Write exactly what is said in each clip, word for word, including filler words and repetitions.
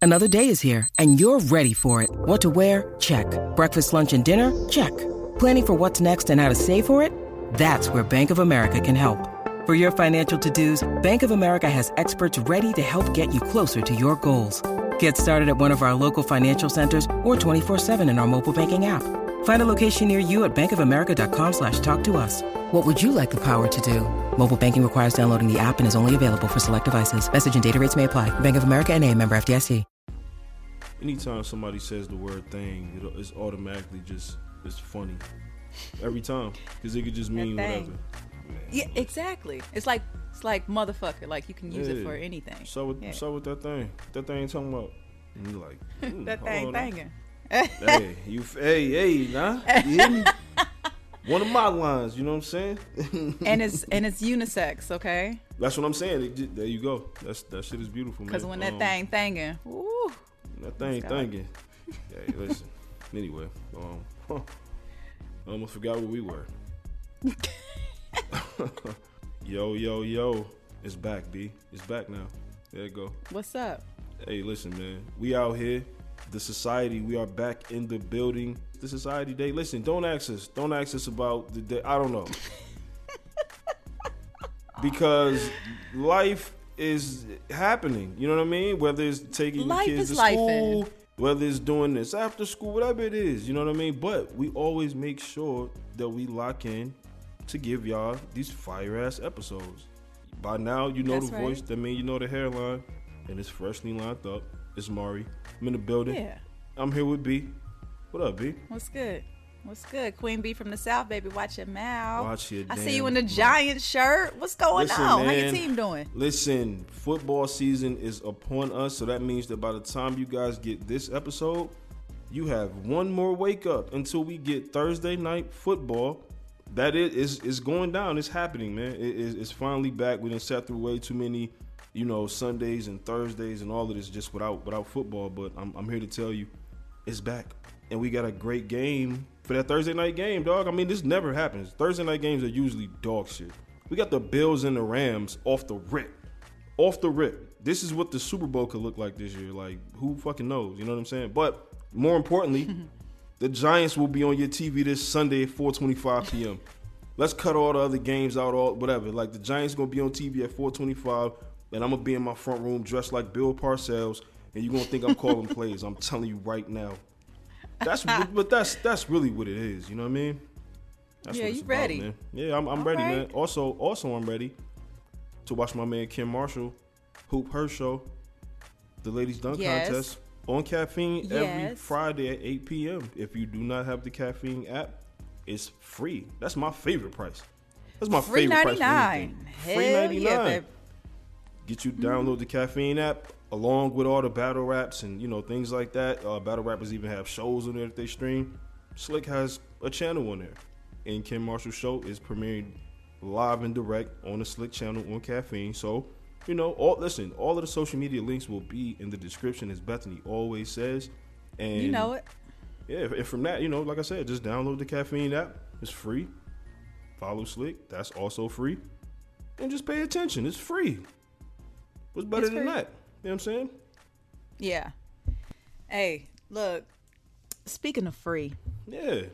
Another day is here, and you're ready for it. What to wear? Check. Breakfast, lunch, and dinner? Check. Planning for what's next and how to save for it? That's where Bank of America can help. For your financial to-dos, Bank of America has experts ready to help get you closer to your goals. Get started at one of our local financial centers or twenty-four seven in our mobile banking app. Find a location near you at bankofamerica.com slash talk to us. What would you like the power to do? Mobile banking requires downloading the app and is only available for select devices. Message and data rates may apply. Bank of America N A, member F D I C. Anytime somebody says the word thing, it, it's automatically just, it's funny. Every time. Because it could just mean whatever. Man. Yeah, exactly. It's like it's like motherfucker. Like you can use yeah. it for anything. So with, yeah. so with that thing. That thing talking about. And you like. Mm, that thing banging. Hey, you, hey, hey, nah. You hear me? One of my lines, you know what I'm saying? and it's and it's unisex, okay? That's what I'm saying. It, there you go. That's that shit is beautiful, man. Because when that um, thing thangin', woo. That thing thinking. Hey, listen. Anyway, um, huh. I almost forgot where we were. yo, yo, yo. It's back, B. It's back now. There you go. What's up? Hey, listen, man. We out here. The society, we are back in the building. The society day. Listen, don't ask us. Don't ask us about the day. I don't know. Because life is happening. You know what I mean? Whether it's taking life your kids to life school, in. whether it's doing this after school, whatever it is. You know what I mean? But we always make sure that we lock in to give y'all these fire-ass episodes. By now, you know That's the right. voice. That means you know the hairline. And it's freshly lined up. It's Mari. I'm in the building. Yeah. I'm here with B. What up, B? What's good? What's good? Queen B from the South, baby. Watch your mouth. Watch your I damn see you in the mouth. Giant shirt. What's going Listen, on? man, How your team doing? Listen, football season is upon us, so that means that by the time you guys get this episode, you have one more wake up until we get Thursday night football. That it is is going down. It's happening, man. It, it's, it's finally back. We didn't sat through way too many, you know, Sundays and Thursdays and all of this just without without football. But I'm I'm here to tell you, it's back, and we got a great game for that Thursday night game, dog. I mean, this never happens. Thursday night games are usually dog shit. We got the Bills and the Rams off the rip, off the rip. This is what the Super Bowl could look like this year. Like, who fucking knows? You know what I'm saying? But more importantly, the Giants will be on your T V this Sunday at four twenty-five p.m. Let's cut all the other games out, all whatever. Like, the Giants going to be on T V at four twenty-five, and I'm going to be in my front room dressed like Bill Parcells, and you're going to think I'm calling plays. I'm telling you right now. That's But that's that's really what it is. You know what I mean? That's yeah, what it's you about, ready? man. Yeah, I'm, I'm All ready, right. man. Also, also, I'm ready to watch my man Kim Marshall hoop her show, the Ladies Dunk Yes. Contest, on Caffeine every Yes. Friday at eight p.m. If you do not have the Caffeine app, it's free. That's my favorite price. That's my Free favorite price. for ninety-nine. anything. Free Hell ninety-nine. yeah, babe. Get you download the Caffeine app along with all the battle raps and, you know, things like that. Uh, battle rappers even have shows on there that they stream. Slick has a channel on there, and Kim Marshall's show is premiering live and direct on the Slick channel on Caffeine. So, you know, all listen, all of the social media links will be in the description, as Bethany always says. And You know it. yeah, and from that, you know, like I said, just download the Caffeine app. It's free. Follow Slick. That's also free. And just pay attention. It's free. What's better It's than free. that? You know what I'm saying? Yeah. Hey, look. Speaking of free, Yeah.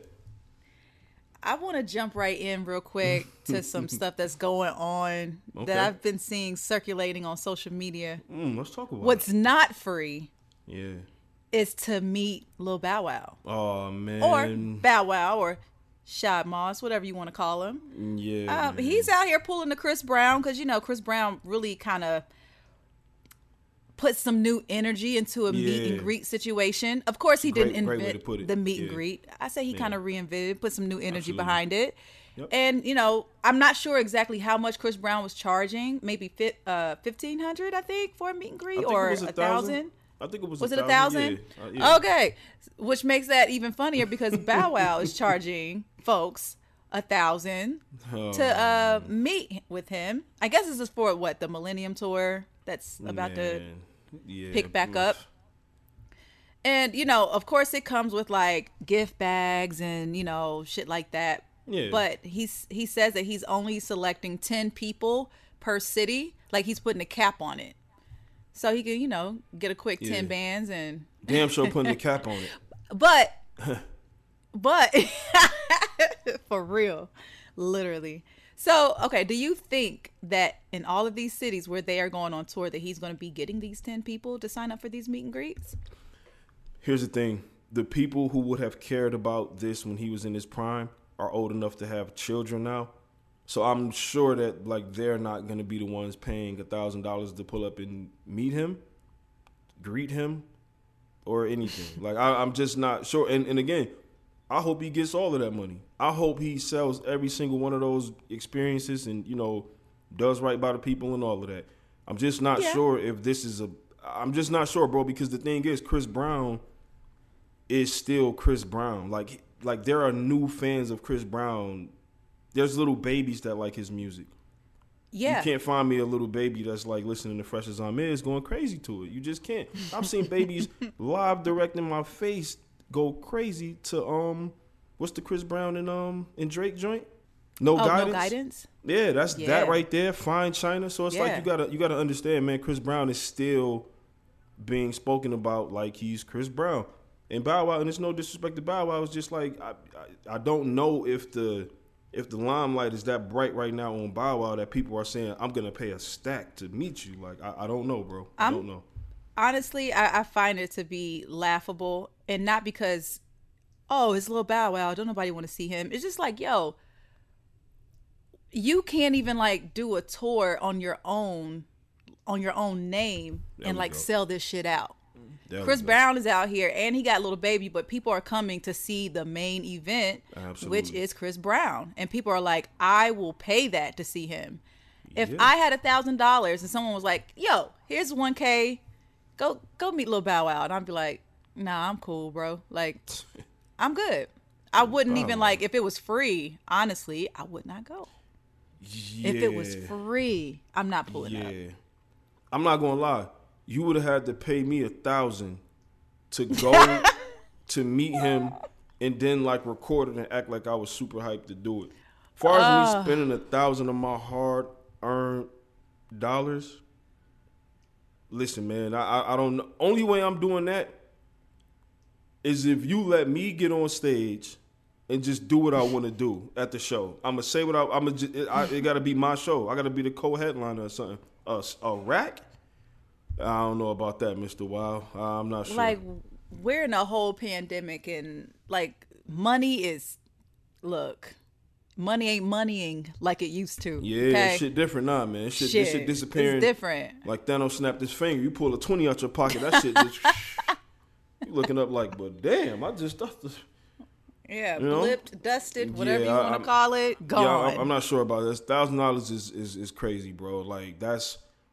I want to jump right in real quick to some stuff that's going on Okay. that I've been seeing circulating on social media. Mm, let's talk about What's it. not free Yeah. is to meet Lil Bow Wow Oh, man. or Bow Wow or Shad Moss, whatever you want to call him. Yeah. Um, man. he's out here pulling the Chris Brown because, you know, Chris Brown really kind of put some new energy into a meet and Yeah. greet situation. Of course, he Great- didn't great way to invent put it. the meet and Yeah. greet. I say he Yeah. kind of reinvented, put some new energy Absolutely. behind it. Yep. And, you know, I'm not sure exactly how much Chris Brown was charging. Maybe fi- uh, fifteen hundred dollars, I think, for a meet and I greet, think it or was a a thousand. thousand. I think it was. Was a it a thousand? Yeah. Uh, yeah. Okay, which makes that even funnier because Bow Wow is charging folks a thousand Oh, to uh, meet with him. I guess this is for what, the Millennium Tour that's about to man. Yeah. pick back Oof. up. And, you know, of course it comes with like gift bags and, you know, shit like that. Yeah. But he's he says that he's only selecting ten people per city. Like he's putting a cap on it. so he can, you know, get a quick Yeah. ten bands and. Damn sure putting the cap on it. But, but for real, literally. So, okay, do you think that in all of these cities where they are going on tour that he's going to be getting these ten people to sign up for these meet and greets? Here's the thing. The people who would have cared about this when he was in his prime are old enough to have children now. So I'm sure that, like, they're not going to be the ones paying one thousand dollars to pull up and meet him, greet him, or anything. Like, I, I'm just not sure. And, and again, I hope he gets all of that money. I hope he sells every single one of those experiences and, you know, does right by the people and all of that. I'm just not Yeah. sure if this is a – I'm just not sure, bro, because the thing is Chris Brown is still Chris Brown. Like, like there are new fans of Chris Brown. There's little babies that like his music. Yeah. You can't find me a little baby that's like listening to Fresh as I'm Is going crazy to it. You just can't. I've seen babies live directing my face go crazy to um what's the Chris Brown and um and Drake joint? No oh, guidance. no guidance? Yeah, that's Yeah. that right there. Fine China. So it's like Yeah. you gotta you gotta understand, man. Chris Brown is still being spoken about like he's Chris Brown. And Bow Wow, and it's no disrespect to Bow Wow, it's just like I, I I don't know if the if the limelight is that bright right now on Bow Wow that people are saying I'm gonna pay a stack to meet you. Like I, I don't know, bro. I I'm- don't know. Honestly, I, I find it to be laughable, and not because, oh, it's Lil Bow Wow, don't nobody want to see him. It's just like, yo, you can't even like do a tour on your own, on your own name, There and we like go. sell this shit out. There we Chris go. Brown is out here, and he got Little Baby, but people are coming to see the main event, Absolutely. which is Chris Brown, and people are like, I will pay that to see him. If Yeah. I had a thousand dollars and someone was like, yo, here's one K. Go go meet Lil Bow Wow. And I'd be like, nah, I'm cool, bro. Like, I'm good. I wouldn't Bow even Wow. like, if it was free, honestly, I would not go. Yeah. If it was free, I'm not pulling Yeah. up. I'm not gonna lie. You would have had to pay me a thousand to go to meet him and then like record it and act like I was super hyped to do it. As far as me spending a thousand of my hard earned dollars, listen, man, I, I I don't know. Only way I'm doing that is if you let me get on stage and just do what I want to do at the show. I'm gonna say what I, I'm gonna. It, I, it gotta be my show. I gotta be the co-headliner or something. A, a rack? I don't know about that, Mister Wow. I'm not sure. Like, we're in a whole pandemic, and like, money is, look, money ain't moneying like it used to. yeah, okay? shit different now, man. Shit, Shit, this shit disappearing. it's different. Like Thanos snapped his finger. You pull a twenty out your pocket. That shit just. You looking up like, but damn, I just thought this. Yeah, You know? blipped, dusted, whatever Yeah, you I- want I'm- to call it, gone. Yeah, I'm, I'm not sure about this. Thousand dollars is is is crazy, bro. Like that's.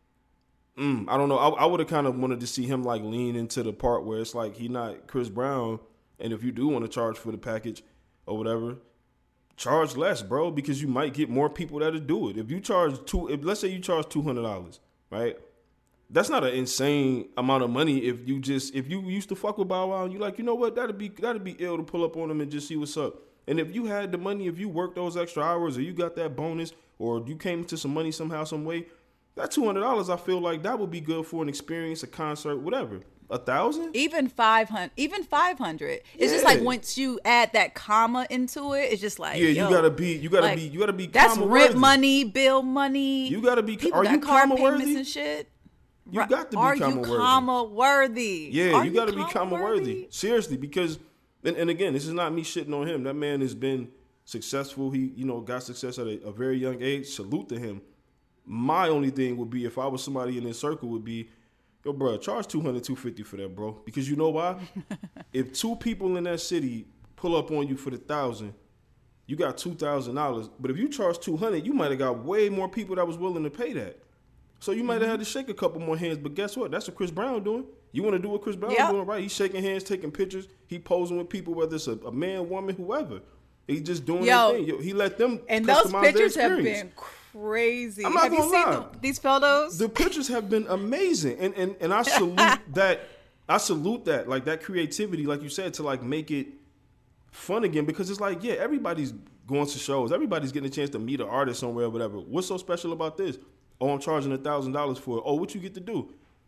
Mm, I don't know. I, I would have kind of wanted to see him like lean into the part where it's like he not Chris Brown, and if you do want to charge for the package or whatever, charge less, bro, because you might get more people that'll do it. If you charge two, if let's say you charge two hundred dollars, right? That's not an insane amount of money. If you just if you used to fuck with Bow Wow and you like, you know what, that'd be that'd be ill to pull up on him and just see what's up. And if you had the money, if you worked those extra hours or you got that bonus or you came into some money somehow, some way, that two hundred dollars, I feel like that would be good for an experience, a concert, whatever. A thousand? Even five hundred, even five hundred. It's just like Yeah. once you add that comma into it, it's just like Yeah, yo, you gotta be, you gotta like, be, you gotta be. That's comma rent worthy. money, bill money. You gotta be. People Are got you car comma payments worthy? and shit. You Right. got to be Are comma you worthy. comma worthy? Yeah, Are you got to be comma worthy. worthy. Seriously, because and, and again, this is not me shitting on him. That man has been successful. He, you know, got success at a, a very young age. Salute to him. My only thing would be if I was somebody in his circle would be, yo, bro, charge two hundred, two fifty for that, bro. Because you know why? If two people in that city pull up on you for the thousand, you got two thousand dollars. But if you charge two hundred, you might have got way more people that was willing to pay that. So you might have had to shake a couple more hands, but guess what? That's what Chris Brown doing. You want to do what Chris Brown Yeah. doing, right? He's shaking hands, taking pictures. He posing with people, whether it's a, a man, woman, whoever. He's just doing Yo, their thing. Yo, he let them And those customize pictures their have experience. been crazy. I'm not have you gonna seen lie. the, these photos? The pictures have been amazing, and and and I salute that. I salute that, like that creativity, like you said, to like make it fun again. Because it's like, yeah, everybody's going to shows, everybody's getting a chance to meet an artist somewhere, or whatever. What's so special about this? Oh, I'm charging a thousand dollars for it. Oh, what you get to do?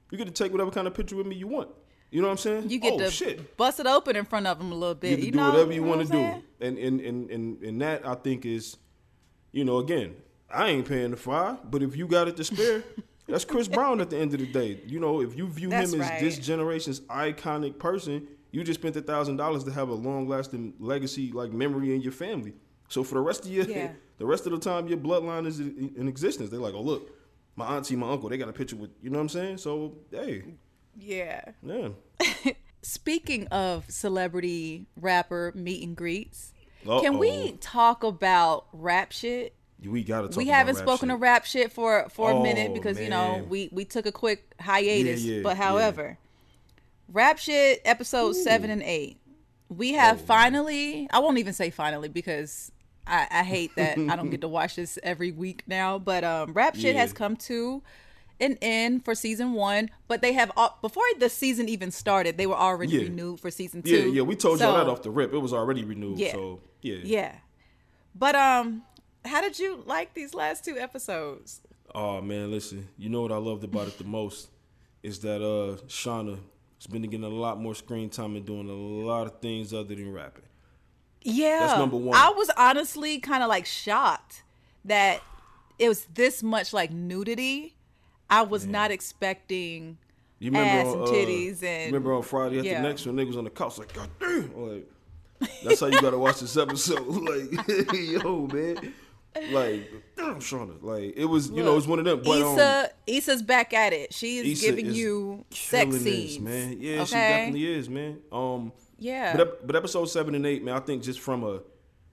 You get to take whatever kind of picture with me you want. You know what I'm saying? You get oh, to shit. bust it open in front of them a little bit. You get to you do know, whatever you, you know want to do. And, and, and, and, and that, I think, is, you know, again, I ain't paying the fry, but if you got it to spare, that's Chris Brown at the end of the day. You know, if you view That's him as right. this generation's iconic person, you just spent a thousand dollars to have a long-lasting legacy, like memory in your family. So for the rest of your, Yeah. the rest of the time, your bloodline is in, in existence. They're like, oh look, my auntie, my uncle, they got a picture with, you know what I'm saying? So hey, Yeah. yeah. Speaking of celebrity rapper meet and greets, Uh-oh. can we talk about rap shit? We gotta talk. We about haven't rap spoken shit. of rap shit for for Oh, a minute because you know man. we we took a quick hiatus. Yeah, yeah, but yeah. however, rap shit episode seven and eight, we have Oh, finally. I won't even say finally because I, I hate that I don't get to watch this every week now. But um, rap shit Yeah. has come to an end for season one. But they have al- before the season even started, they were already Yeah. renewed for season Yeah, two. yeah, we told So, y'all that off the rip. It was already renewed. Yeah. So yeah, Yeah, but um, how did you like these last two episodes? Oh man, listen. You know what I loved about it the most is that uh Shauna has been getting a lot more screen time and doing a lot of things other than rapping. Yeah, That's number one. I was honestly kind of like shocked that it was this much like nudity. I was not expecting You remember ass on, and uh, titties and remember on Friday at yeah. the next one, niggas on the couch like, God damn, like that's how you gotta watch this episode. Like, yo, man, like, damn, Shauna, like it was, you Look, know, it was one of them. But um, Issa, Issa's back at it. She is Issa giving is you sex killing scenes, this, man. Yeah, okay? she definitely is, man. Um, Yeah. But ep- but episode seven and eight, man, I think just from a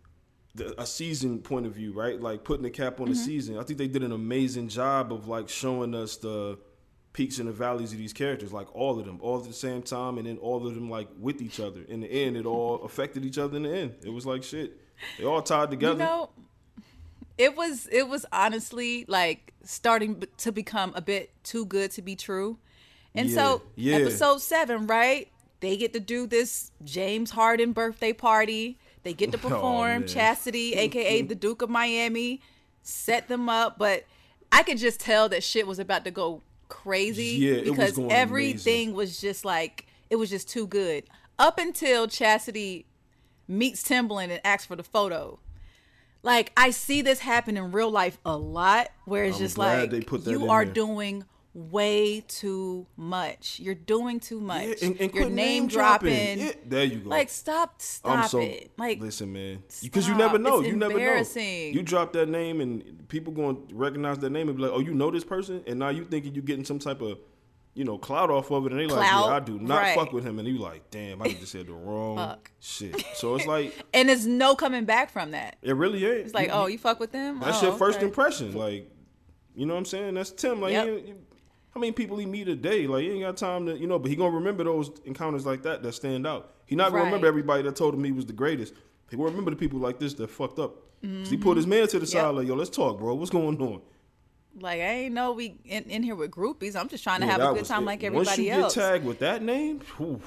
the, a season point of view, right? Like putting the cap on the Mm-hmm. season, I think they did an amazing job of like showing us the peaks and the valleys of these characters, like all of them, all at the same time, and then all of them like with each other. In the end, it all affected each other. In the end, it was like shit. They all tied together. You know, it was it was honestly like starting b- to become a bit too good to be true. And so Yeah, yeah. episode seven, right? They get to do this James Harden birthday party. They get to Oh, perform. man. Chastity, aka the Duke of Miami, set them up. But I could just tell that shit was about to go crazy Yeah, it was because going everything was just like it was just too good. Up until Chastity meets Timbaland and asks for the photo. Like, I see this happen in real life a lot where it's I'm just glad like they put that you in are there. doing way too much. You're doing too much. Yeah, and, and You're quit name dropping. Yeah, there you go. Like, stop, stop I'm so it. Like, listen, man, because you stop. never know. It's You never know. embarrassing. You drop that name, and people going to recognize that name and be like, "Oh, you know this person," and now you thinking you getting some type of, you know, clout off of it, and they like, Clout, "Yeah, I do not right. fuck with him," and you like, "Damn, I just said the wrong Fuck. shit." So it's like and there's no coming back from that. it really ain't. It's like, oh, you fuck with them? that's Oh, your first okay. impression. Like, you know what I'm saying? That's Tim. Like, Yep. he ain't- how many people he meet a day? Like, he ain't got time to, you know, but he gonna remember those encounters like that that stand out. He not gonna Right. remember everybody that told him he was the greatest. He gonna remember the people like this that fucked up. 'Cause he pulled his man to the side, Yep. like, yo, let's talk, bro. What's going on? Like, I ain't know we in, in here with groupies. I'm just trying to Yeah, have that a good was time it. like Once everybody you else. get tagged with that name, whew,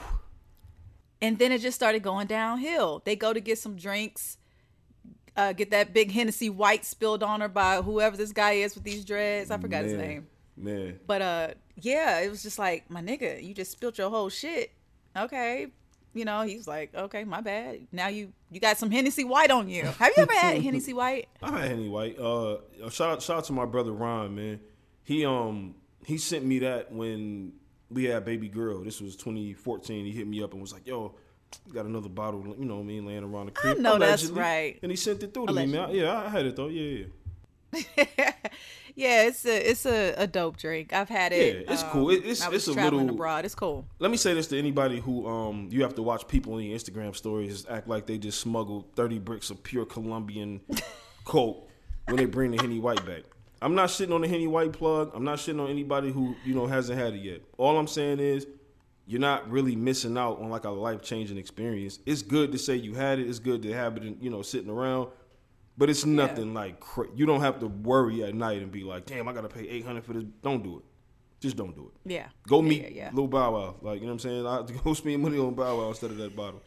And then it just started going downhill. They go to get some drinks, uh, get that big Hennessy White spilled on her by whoever this guy is with these dreads. I forgot his man, name. Man, But uh, yeah, it was just like, my nigga, you just spilled your whole shit. Okay. You know, he's like, okay, my bad. Now you you got some Hennessy White on you. Have you ever had Hennessy White? I had Henny White. Uh, shout out, shout out to my brother Ron, man. He um he sent me that when we had baby girl. This was twenty fourteen. He hit me up and was like, "Yo, got another bottle, you know what I mean, laying around the crib." know that's Allegedly. right. And he sent it through to me, man. Yeah, I had it though. Yeah, yeah. Yeah, it's a it's a, a dope drink. I've had it. Yeah, it's um, cool. It- it's- I was it's a traveling little- abroad. It's cool. Let me say this to anybody who um you have to watch people in your Instagram stories act like they just smuggled thirty bricks of pure Colombian coke when they bring the Henny White back. I'm not shitting on the Henny White plug. I'm not shitting on anybody who, you know, hasn't had it yet. All I'm saying is you're not really missing out on like a life-changing experience. It's good to say you had it. It's good to have it, in, you know, sitting around. But it's nothing like cra- you don't have to worry at night and be like, damn, I gotta pay eight hundred for this. Don't do it. Just don't do it. Yeah. Go Yeah, meet yeah, yeah. Lil Bow Wow. Like, you know what I'm saying? I have to go spend money on Bow Wow instead of that bottle.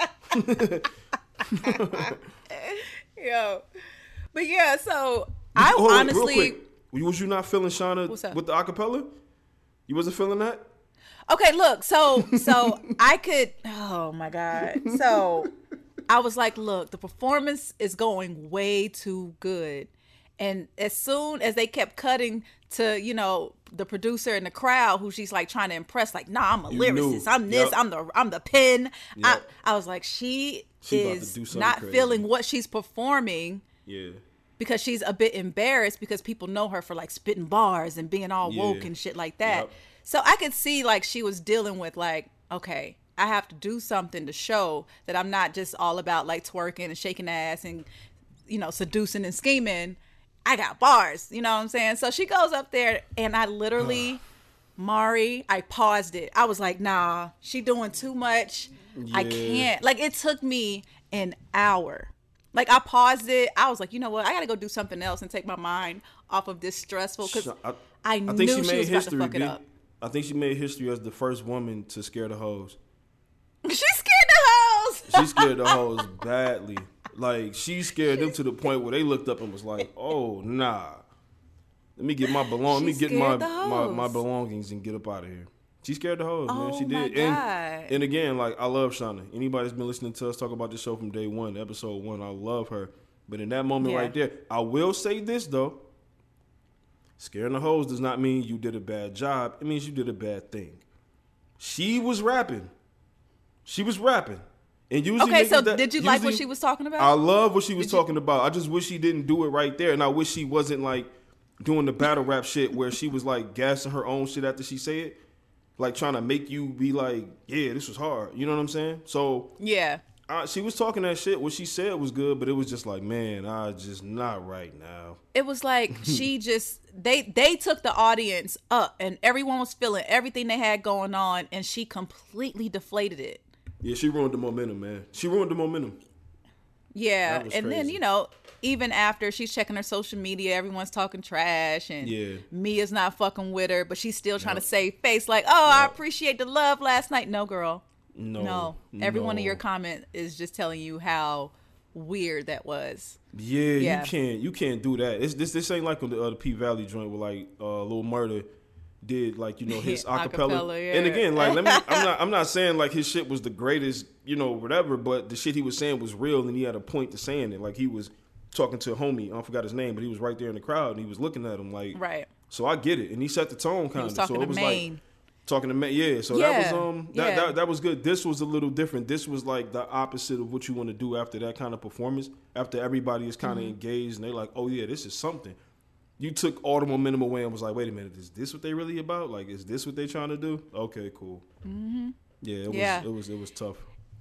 Yo. But yeah, so I Hold on, honestly real quick. Was you not feeling Shauna What's up? with the acapella? You wasn't feeling that? Okay, look, so so I could oh my God. So I was like, look, the performance is going way too good. And as soon as they kept cutting to, you know, the producer and the crowd who she's like trying to impress, like, nah, I'm a You lyricist. knew. I'm this, Yep. I'm the I'm the pen. I, Yep. I was like, she, She about to is do something not crazy. feeling what she's performing. Yeah. Because she's a bit embarrassed because people know her for like spitting bars and being all Yeah. woke and shit like that. Yep. So I could see like she was dealing with like, okay, I have to do something to show that I'm not just all about like twerking and shaking ass and, you know, seducing and scheming. I got bars, you know what I'm saying? So she goes up there and I literally, Mari, I paused it. I was like, nah, she doing too much. I Yeah. can't. Like it took me an hour. Like I paused it. I was like, you know what? I got to go do something else and take my mind off of this stressful because I, I, I knew think she, she made was history. about to fuck B. it up. I think she made history as the first woman to scare the hoes. She scared the hoes. She scared the hoes badly. Like she scared them to the point where they looked up and was like, "Oh nah, let me get my belong, let me She get my, scared the my my hoes. belongings and get up out of here." She scared the hoes, man. Oh, She my did. God. And and again, like I love Shauna. Anybody's been listening to us talk about this show from day one, episode one. I love her. But in that moment Yeah. right there, I will say this though. Scaring the hoes does not mean you did a bad job. It means you did a bad thing. She was rapping. She was rapping. And usually Okay, so niggas that- did you like what usually- she was talking about? I love what she was Did you- talking about. I just wish she didn't do it right there. And I wish she wasn't like doing the battle rap shit where she was like gassing her own shit after she said it. Like trying to make you be like, yeah, this was hard. You know what I'm saying? So Yeah. uh, she was talking that shit. What she said was good, but it was just like, man, I just not right now. It was like she just they they took the audience up and everyone was feeling everything they had going on and she completely deflated it. Yeah, she ruined the momentum, man. She ruined the momentum. Yeah. That was And then, crazy. you know, even after she's checking her social media, everyone's talking trash and Yeah. Mia's not fucking with her, but she's still trying Yep. to save face like, oh, I Yep. appreciate the love last night. No, girl. No. No. Every one of no. your comment is just telling you how weird that was. Yeah, Yeah. you can't you can't do that. It's, this this ain't like the, uh, the P Valley joint where like uh, Lil Murder did like you know his Yeah, acapella. acapella, yeah. And again, like let me I'm not I'm not saying like his shit was the greatest, you know, whatever, but the shit he was saying was real and he had a point to saying it. Like he was talking to a homie, I forgot his name, but he was right there in the crowd and he was looking at him like Right. So I get it, and he set the tone kind was of. talking So to it was Maine. like talking to Maine, yeah. So that was Yeah, um that, yeah. that that was good. This was a little different. This was like the opposite of what you want to do after that kind of performance. After everybody is kind of Mm-hmm. engaged and they like, oh yeah, this is something. You took all the momentum away and was like, wait a minute, is this what they really about? Like, is this what they trying to do? Okay, cool. Mm-hmm. Yeah, it was Yeah. it was it was tough.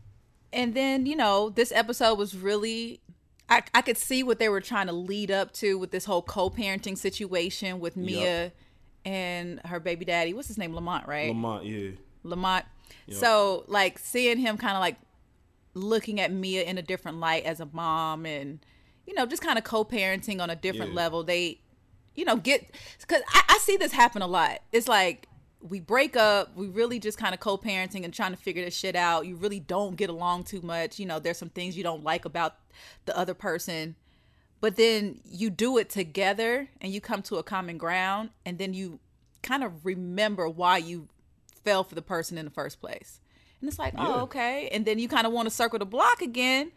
And then, you know, this episode was really, I, I could see what they were trying to lead up to with this whole co-parenting situation with Mia Yep. and her baby daddy. What's his name? Lamont, right? Lamont, yeah. Lamont. Yep. So, like, seeing him kind of like looking at Mia in a different light as a mom and, you know, just kind of co-parenting on a different Yeah. level. They, you know, get, because I, I see this happen a lot. It's like, we break up, we really just kind of co-parenting and trying to figure this shit out. You really don't get along too much. You know, there's some things you don't like about the other person. But then you do it together and you come to a common ground and then you kind of remember why you fell for the person in the first place. And it's like, Yeah. oh, okay. And then you kind of want to circle the block again.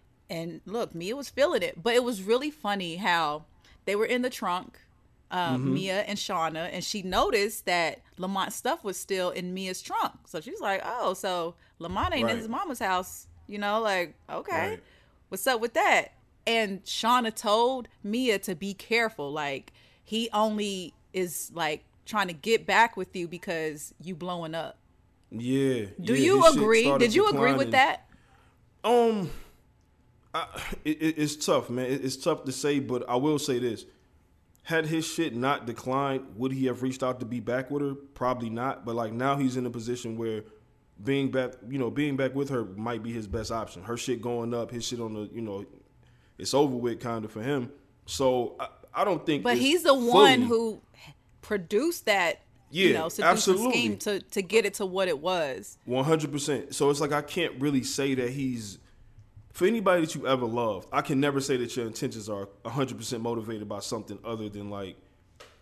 And look, Mia was feeling it. But it was really funny how they were in the trunk, uh, Mm-hmm. Mia and Shauna, and she noticed that Lamont's stuff was still in Mia's trunk. So she's like, oh, so Lamont ain't Right. in his mama's house. You know, like, okay, Right. what's up with that? And Shauna told Mia to be careful. Like, he only is like trying to get back with you because you blowing up. Yeah. Do yeah, you his shit agree? started Did you agree with declining. that? Um, I, it, it, it's tough, man. It, it's tough to say, but I will say this: had his shit not declined, would he have reached out to be back with her? Probably not. But like now, he's in a position where being back, you know, being back with her might be his best option. Her shit going up, his shit on the, you know, it's over with, kind of for him. So I, I don't think. But it's he's the fully- one who produced that, you Yeah, know, seducing absolutely. scheme to, to get it to what it was. One hundred percent. So it's like I can't really say that he's for anybody that you ever loved. I can never say that your intentions are one hundred percent motivated by something other than like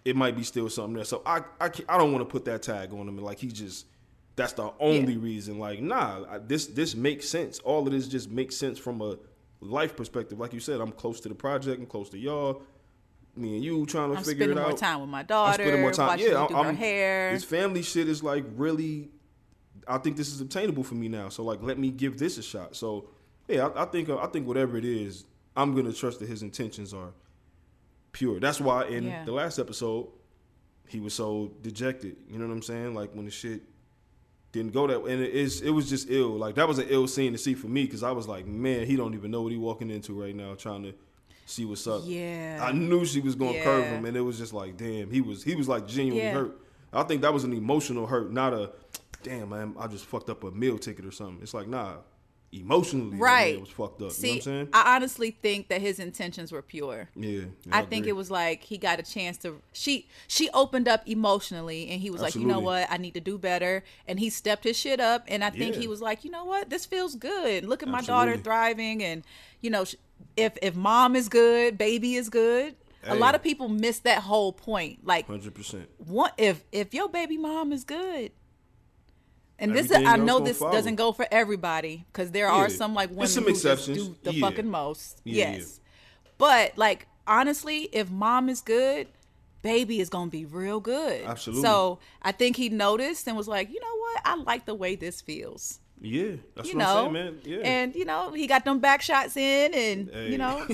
it might be still something there. So I I, I don't want to put that tag on him. Like he just that's the only yeah. reason. Like nah, I, this this makes sense. All of this just makes sense from a life perspective. Like you said, I'm close to the project. I'm close to y'all. Me and you trying to I'm figure it out. I'm spending more time with my daughter. I'm spending more time. Watching Yeah, her do I'm, her hair. This family shit is like really. I think this is obtainable for me now. So like, let me give this a shot. So yeah, I, I think I think whatever it is, I'm gonna trust that his intentions are pure. That's why in yeah. the last episode, he was so dejected. You know what I'm saying? Like when the shit didn't go that way, and it is it was just ill. Like that was an ill scene to see for me because I was like, man, he don't even know what he walking into right now, trying to see what's up. Yeah, I knew she was gonna yeah. curve him, and it was just like, damn, he was he was like genuinely yeah. hurt. I think that was an emotional hurt, not a damn man, I just fucked up a meal ticket or something. It's like nah, emotionally, right? It was fucked up. See, you know what I'm saying? I honestly think that his intentions were pure. Yeah, yeah I, I think agree. it was like he got a chance to. She she opened up emotionally, and he was Absolutely. like, you know what, I need to do better, and he stepped his shit up. And I think Yeah. he was like, you know what, this feels good. Look at my Absolutely. daughter thriving, and you know, if if mom is good, baby is good. Hey. A lot of people miss that whole point. Like, one hundred percent. What if if your baby mom is good? And this, Everything I else know gonna this follow. doesn't go for everybody because there Yeah. are some like women There's some who just exceptions. do the Yeah. fucking most. Yeah, yes, but like honestly, if mom is good, baby is gonna be real good. Absolutely. So I think he noticed and was like, you know what, I like the way this feels. Yeah, that's You what know, I'm saying, man. Yeah, and you know he got them back shots in, and Hey. you know,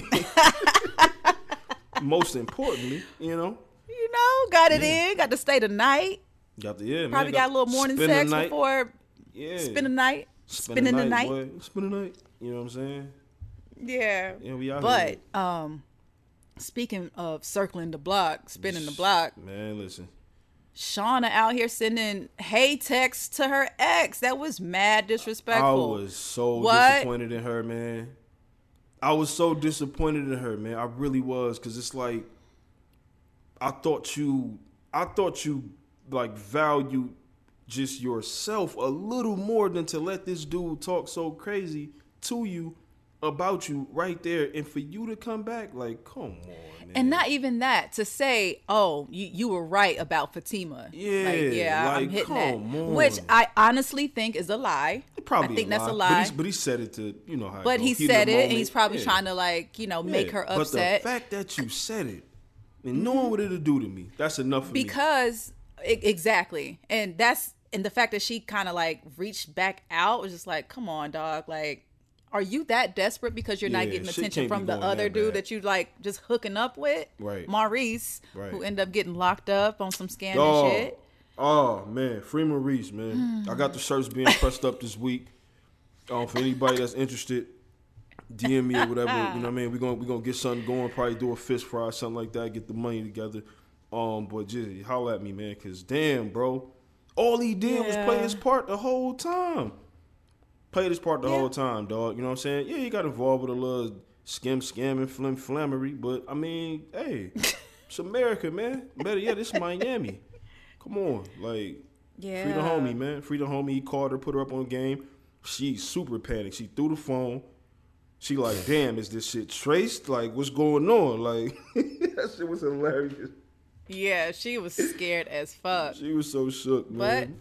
most importantly, you know, you know, got it Yeah. in, got to stay the night. got the yeah, Probably man, got a little morning spend the sex night. before Yeah, spend the night, Spend spending the night. boy. Spend the night. You know what I'm saying? Yeah. Yeah, we out But here. um, speaking of circling the block, spinning the block, Man, listen. Shauna out here sending hey texts to her ex. That was mad disrespectful. I was so What? disappointed in her, man. I was so disappointed in her, man. I really was, because it's like I thought you, I thought you like valued just yourself a little more than to let this dude talk so crazy to you about you right there, and for you to come back, like, come on, man. And not even that, to say, oh, you, you were right about Fatima. Yeah, like, yeah, like, I'm hitting come that. on. Which I honestly think is a lie. Probably I think a that's lie, a lie. But, he's, but he said it to, you know how it But goes. he Heat of said the it, and moment. he's probably Yeah. trying to, like, you know, make Yeah, her but upset. the fact that you said it and knowing what it'll do to me, that's enough for me. Because e- exactly, and that's and the fact that she kind of like reached back out was just like, come on, dog. Like, are you that desperate because you're not Yeah, getting shit attention can't from be the going other that dude bad. that you like just hooking up with, Right. Maurice, Right. who ended up getting locked up on some scam Oh, and shit. oh man, Free Maurice, man. I got the shirts being pressed up this week. Um, for anybody that's interested, D M me or whatever. You know what I mean? We're gonna we gonna get something going. Probably do a fish fry, something like that. Get the money together. Um, but just holler at me, man. Cause damn, bro, all he did was play Yeah. his part the whole time. Played his part the Yeah. whole time, dog. You know what I'm saying? Yeah, he got involved with a little skim, scamming, flim, flammery. But I mean, hey, it's America, man. Better yet, it's Miami. Come on, like. Yeah, Free the homie, man. Free the homie. He called her, put her up on game. She super panicked. She threw the phone. She like, damn, is this shit traced? Like, what's going on? Like, that shit was hilarious. Yeah, she was scared as fuck. She was so shook, But, man.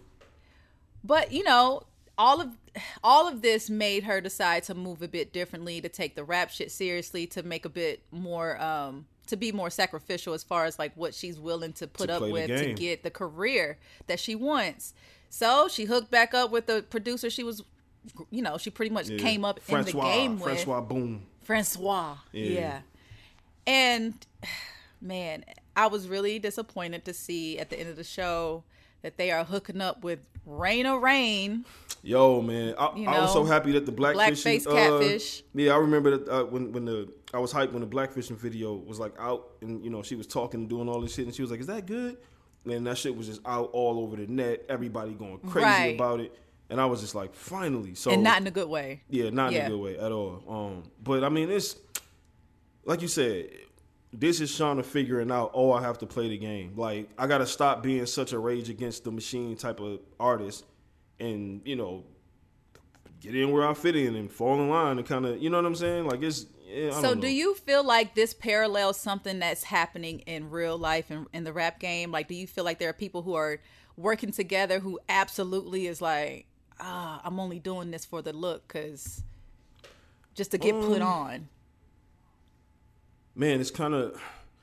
but you know, all of all of this made her decide to move a bit differently, to take the rap shit seriously, to make a bit more, um, to be more sacrificial as far as like what she's willing to put To up play the with to game. get the career that she wants. So she hooked back up with the producer she was, you know, she pretty much Yeah. came up Francois, in the game with. Francois Boom. Francois. Yeah. Yeah. And man, I was really disappointed to see at the end of the show that they are hooking up with Raina Rain. Yo, man, I, You I was so know, happy that the blackfish. blackface uh, catfish. Yeah, I remember that uh, when when the I was hyped when the blackfishing video was like out, and you know she was talking and doing all this shit, and she was like, "Is that good?" And that shit was just out all over the net. Everybody going crazy Right. about it, and I was just like, "Finally!" So And not in a good way. yeah, not Yeah. in a good way at all. Um, but I mean, it's like you said. This is Shauna figuring out, oh, I have to play the game. Like, I got to stop being such a Rage Against the Machine type of artist and, you know, get in where I fit in and fall in line and kind of, you know what I'm saying? Like it's. Yeah, I so don't know. do you feel like this parallels something that's happening in real life and in the rap game? Like, do you feel like there are people who are working together who absolutely is like, ah, I'm only doing this for the look because just to get um, put on? Man, it's kind of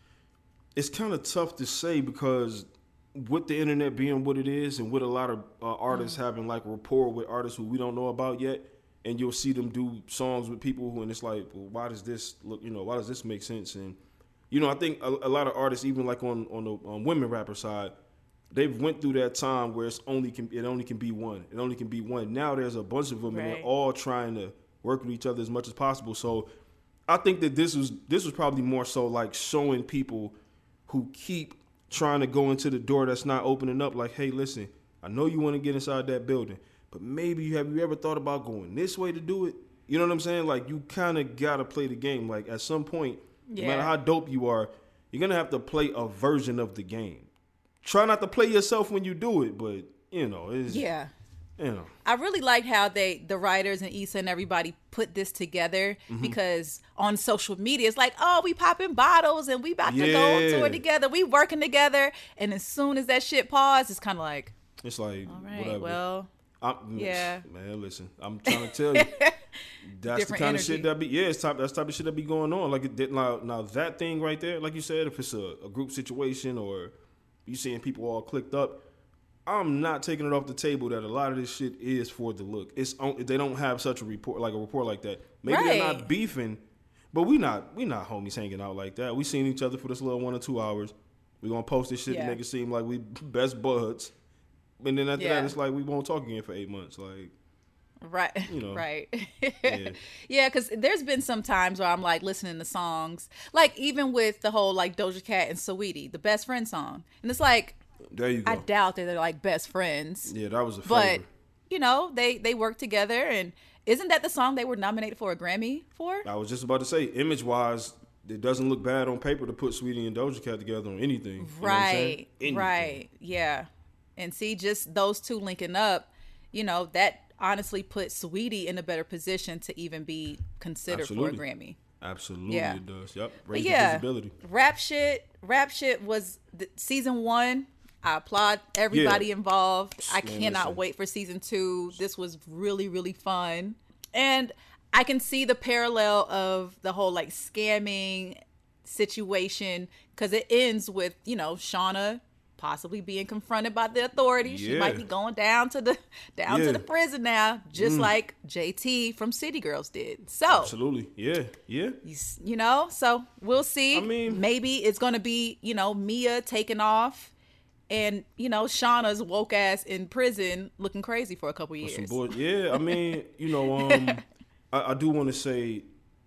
it's kind of tough to say because with the internet being what it is and with a lot of uh, artists mm. having like rapport with artists who we don't know about yet. And you'll see them do songs with people who, and it's like, well, why does this look, you know, why does this make sense? And, you know, I think a, a lot of artists, even like on, on the on women rapper side, they've went through that time where it's only can, it only can be one. It only can be one. Now there's a bunch of them right. and they're all trying to work with each other as much as possible. So I think that this was, this was probably more so like showing people who keep trying to go into the door that's not opening up like, hey, listen, I know you want to get inside that building. But maybe you have you ever thought about going this way to do it? You know what I'm saying? Like you kind of gotta play the game. Like at some point, yeah. no matter how dope you are, you're gonna have to play a version of the game. Try not to play yourself when you do it, but you know, it's, yeah. You know, I really liked how they, the writers and Issa and everybody put this together mm-hmm. because on social media it's like, oh, we popping bottles and we about yeah. to go on tour together, we working together, and as soon as that shit paused, it's kind of like, it's like, all right, whatever. well. I'm, yeah, man. Listen, I'm trying to tell you, that's the kind energy. of shit that be. Yeah, it's type. That's the type of shit that be going on. Like it did now. Now that thing right there, like you said, if it's a, a group situation or you seeing people all clicked up, I'm not taking it off the table that a lot of this shit is for the look. It's on, they don't have such a report like a report like that. Maybe right. they're not beefing, but we not we not homies hanging out like that. We seen each other for this little one or two hours. We gonna post this shit yeah. to make it seem like we best buds. And then after yeah. that, it's like we won't talk again for eight months. Like, right, you know, right, yeah, yeah. Because there's been some times where I'm like listening to songs, like even with the whole like Doja Cat and Saweetie, the best friend song, and it's like, there you go. I doubt that they're like best friends. Yeah, that was a but favor. You know, they they work together, and isn't that the song they were nominated for a Grammy for? I was just about to say, image wise, it doesn't look bad on paper to put Saweetie and Doja Cat together on anything. You right, right, yeah. And see, just those two linking up, you know, that honestly put Saweetie in a better position to even be considered Absolutely. for a Grammy. Absolutely, yeah. it does. Yep, raise the yeah, visibility. Rap shit, rap shit was the, season one. I applaud everybody yeah. involved. I Man, cannot listen. wait for season two. This was really, really fun, and I can see the parallel of the whole like scamming situation because it ends with, you know, Shauna possibly being confronted by the authorities. Yeah. She might be going down to the down yeah. to the prison now, just mm. like J T from City Girls did. So absolutely, yeah, yeah. You, you know, so we'll see. I mean, maybe it's gonna be, you know, Mia taking off, and you know, Shauna's woke ass in prison looking crazy for a couple years. Some boy, yeah, I mean, you know, um, I, I do want to say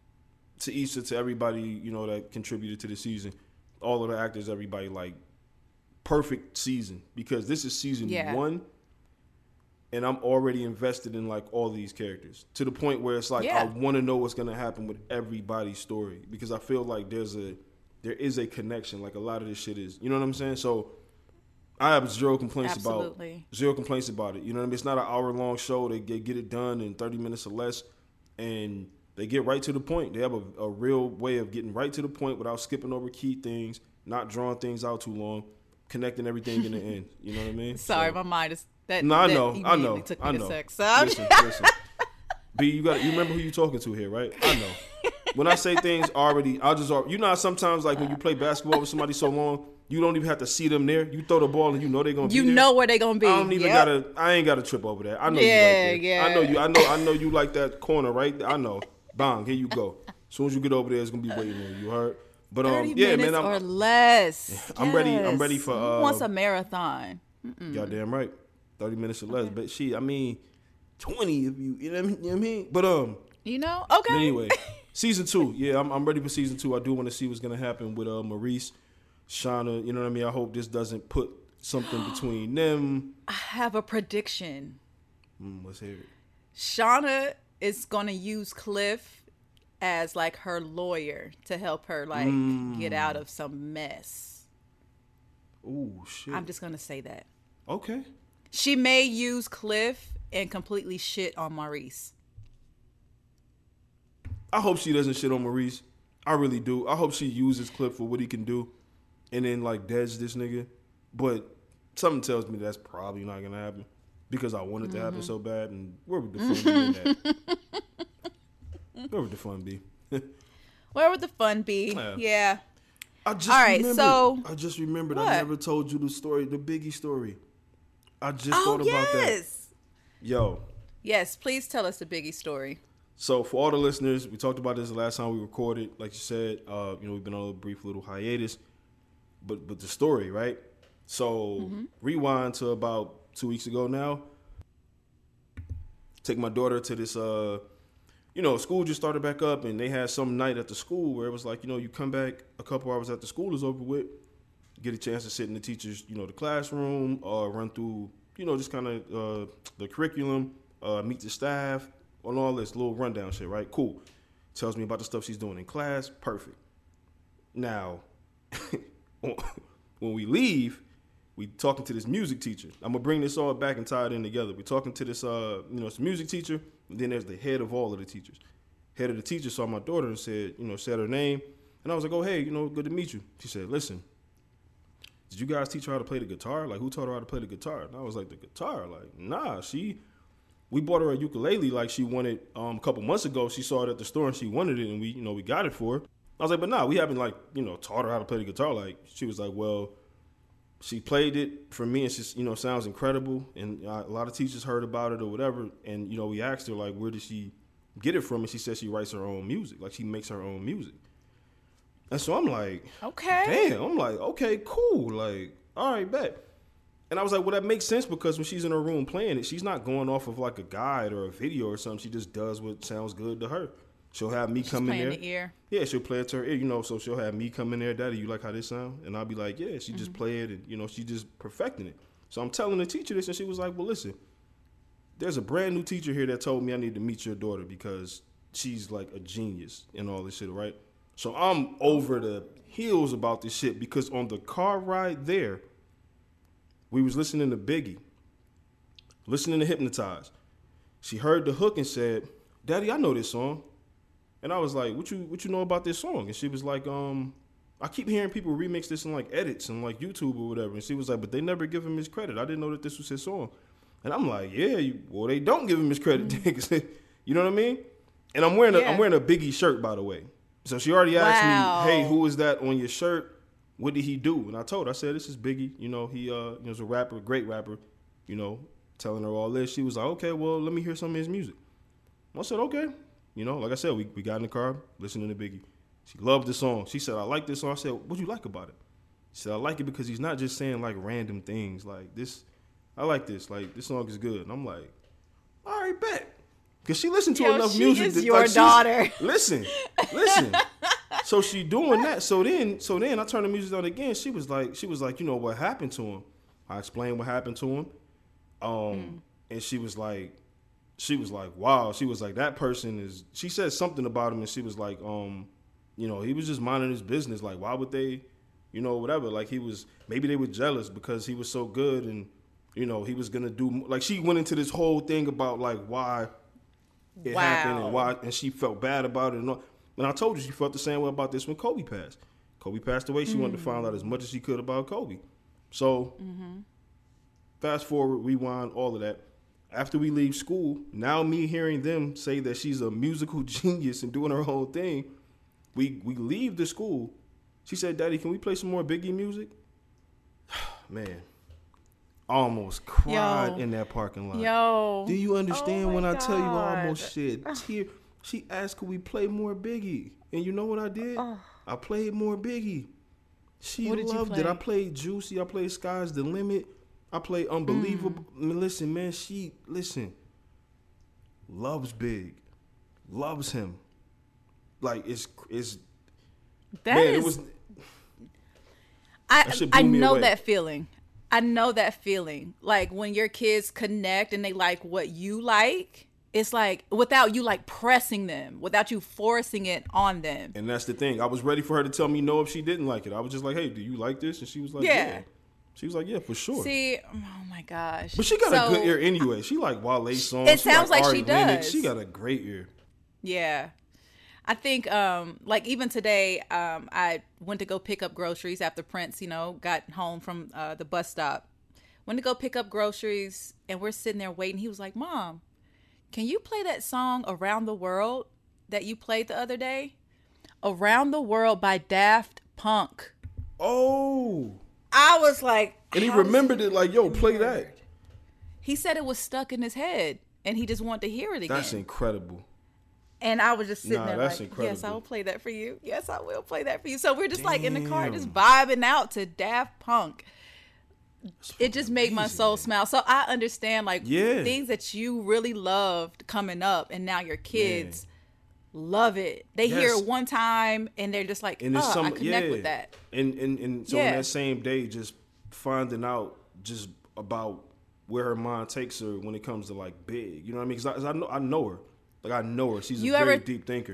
to Issa, to everybody, you know, that contributed to the season, all of the actors, everybody, like. Perfect season because this is season yeah. one and I'm already invested in like all these characters to the point where it's like yeah. I want to know what's going to happen with everybody's story because I feel like there's a there is a connection, like a lot of this shit is, you know what I'm saying? So I have zero complaints Absolutely. about zero complaints about it. You know what I mean? It's not an hour long show. They get, get it done in thirty minutes or less and they get right to the point. They have a, a real way of getting right to the point without skipping over key things, not drawing things out too long. Connecting everything in the end, you know what I mean? Sorry, so, my mind is that. No, I that know, I know, took me I to know. Sex, so listen, listen. B, you got you remember who you talking to here, right? I know. When I say things already, I just you know how sometimes like when you play basketball with somebody so long, you don't even have to see them there. You throw the ball and you know they're gonna. You be there. know where they're gonna be. I don't even yep. gotta. I ain't gotta trip over that. I know yeah, you like that. Yeah, I know you. I know. I know you like that corner right there. I know. Bang, here you go. As soon as you get over there, it's gonna be waiting on you. You heard? But um, thirty yeah, minutes man, I'm, or less. I'm yes. ready. I'm ready for. Uh, Who wants a marathon? Mm-mm. Y'all damn right. Thirty minutes or less. Okay. But she, I mean, twenty if you. You know what I mean? But um. You know. Okay. Anyway, season two. Yeah, I'm, I'm ready for season two. I do want to see what's gonna happen with uh Maurice, Shauna. You know what I mean? I hope this doesn't put something between them. I have a prediction. Mm, let's hear it. Shauna is gonna use Cliff as like her lawyer to help her like mm. get out of some mess. Ooh, shit. I'm just gonna say that. Okay. She may use Cliff and completely shit on Maurice. I hope she doesn't shit on Maurice. I really do. I hope she uses clip for what he can do, and then like deads this nigga. But something tells me that's probably not gonna happen because I want it to Mm-hmm. happen so bad. And where would the fun be in that? Where would the fun be? Where would the fun be? Yeah. Yeah. I just All right, remembered, so- I just remembered What? I never told you the story, the Biggie story. I just Oh, thought about that. yes. Yo, Yes, please tell us the Biggie story. so for all the listeners, we talked about this the last time we recorded. Like you said, uh, you know, we've been on a brief little hiatus. But but the story, right? So Mm-hmm. rewind to about two weeks ago now. Take my daughter to this uh you know, school just started back up, and they had some night at the school where it was like, you know, you come back a couple hours after school is over with, get a chance to sit in the teacher's, you know, the classroom, or uh, run through, you know, just kind of uh, the curriculum, uh, meet the staff, on all this little rundown shit, right? Cool. Tells me about the stuff she's doing in class. Perfect. Now, when we leave, we talking to this music teacher. I'm gonna bring this all back and tie it in together. We're talking to this, uh, you know, it's a music teacher. And then there's the head of all of the teachers. Head of the teacher saw my daughter and said, you know, said her name. And I was like, oh, hey, you know, good to meet you. She said, listen, did you guys teach her how to play the guitar? Like, who taught her how to play the guitar? And I was like, the guitar? Like, nah, she, we bought her a ukulele like she wanted um, a couple months ago. She saw it at the store and she wanted it, and we, you know, we got it for her. I was like, but nah, we haven't, like, you know, taught her how to play the guitar. Like, she was like, well, she played it for me, and she, you know, sounds incredible. And uh, a lot of teachers heard about it or whatever. And, you know, we asked her, like, where did she get it from? And she said she writes her own music. Like, she makes her own music. And so I'm like, Okay. damn. I'm like, okay, cool. Like, all right, bet. And I was like, well, that makes sense because when she's in her room playing it, she's not going off of like a guide or a video or something. She just does what sounds good to her. She'll have me She's come in playing there. the ear. Yeah, she'll play it to her ear, you know, so she'll have me come in there, Daddy, you like how this sound? And I'll be like, yeah, she just play it, and, you know, she just perfecting it. So I'm telling the teacher this, and she was like, well, listen, there's a brand new teacher here that told me I need to meet your daughter because she's like a genius and all this shit, right? So I'm over the heels about this shit because on the car ride there, we was listening to Biggie, listening to Hypnotize. She heard the hook and said, Daddy, I know this song. And I was like, what you what you know about this song? And she was like, um, I keep hearing people remix this in like edits and like YouTube or whatever. And she was like, but they never give him his credit. I didn't know that this was his song. And I'm like, yeah, you, well, they don't give him his credit. Mm-hmm. You know what I mean? And I'm wearing a, Yeah. I'm wearing a Biggie shirt, by the way. So she already asked Wow. me, hey, who is that on your shirt? What did he do? And I told her, I said, this is Biggie. You know, he uh, he was a rapper, a great rapper, you know, telling her all this. She was like, okay, well, let me hear some of his music. I said, okay. You know, like I said, we, we got in the car listening to Biggie. She loved the song. She said, I like this song. I said, what do you like about it? She said, I like it because he's not just saying like random things. Like this, I like this. Like this song is good. And I'm like, all right, bet. Because she listened to Yo, enough she music. is that, your like, she's- daughter. Listen, listen. So she doing that. So then, so then I turned the music on again. She was like, she was like, you know what happened to him? I explained what happened to him. Um, Mm. and she was like, she was like, wow. She was like, that person is. She said something about him, and she was like, um, you know, he was just minding his business. Like, why would they, you know, whatever. Like he was, maybe they were jealous because he was so good, and you know, he was gonna do. Like she went into this whole thing about like why it Wow. happened and why, and she felt bad about it. And all. And I told you she felt the same way about this when Kobe passed. Kobe passed away. She mm. wanted to find out as much as she could about Kobe. So, mm-hmm. fast forward, rewind, all of that. After we leave school, now me hearing them say that she's a musical genius and doing her whole thing, we we leave the school. She said, Daddy, can we play some more Biggie music? Man, I almost cried Yo. in that parking lot. Yo. Do you understand Oh when my I tell you I God. almost shed tears? She asked, could we play more Biggie? And you know what I did? Oh. I played more Biggie. She What did you loved it. play? I played Juicy. I played Sky's the Limit. I played Unbelievable. Mm. I mean, listen, man, she, listen, loves Big. Loves him. Like, it's, it's, That man, is, it was, I, that shit I blew me know away. that feeling. I know that feeling. Like when your kids connect and they like what you like, it's like without you like pressing them, without you forcing it on them. and that's the thing. I was ready for her to tell me no if she didn't like it. I was just like, hey, do you like this? And she was like, yeah. Yeah. She was like, yeah, for sure. See, oh my gosh. But she got So, a good ear anyway. She like Wale songs. It sounds like Ari she Lennox. does. She got a great ear. Yeah. I think, um, like even today, um, I went to go pick up groceries after Prince, you know, got home from uh, the bus stop. Went to go pick up groceries, and we're sitting there waiting. He was like, "Mom, can you play that song Around the World that you played the other day? Around the World by Daft Punk." Oh. I was like, and he remembered it like, yo, play that. He said it was stuck in his head, and he just wanted to hear it again. That's incredible. And I was just sitting nah, there like, incredible. Yes, I will play that for you. Yes, I will play that for you. So we're just Damn. like in the car, just vibing out to Daft Punk. It just made amazing, my soul man. smile. So I understand, like, yeah. things that you really loved coming up, and now your kids man. love it. They yes. hear it one time, and they're just like, and oh, some, I connect yeah. with that. And, and, and so yeah. on that same day, just finding out just about where her mind takes her when it comes to, like, big. You know what I mean? Because I, I, know, I know her. Like, I know her. She's you a ever, very deep thinker.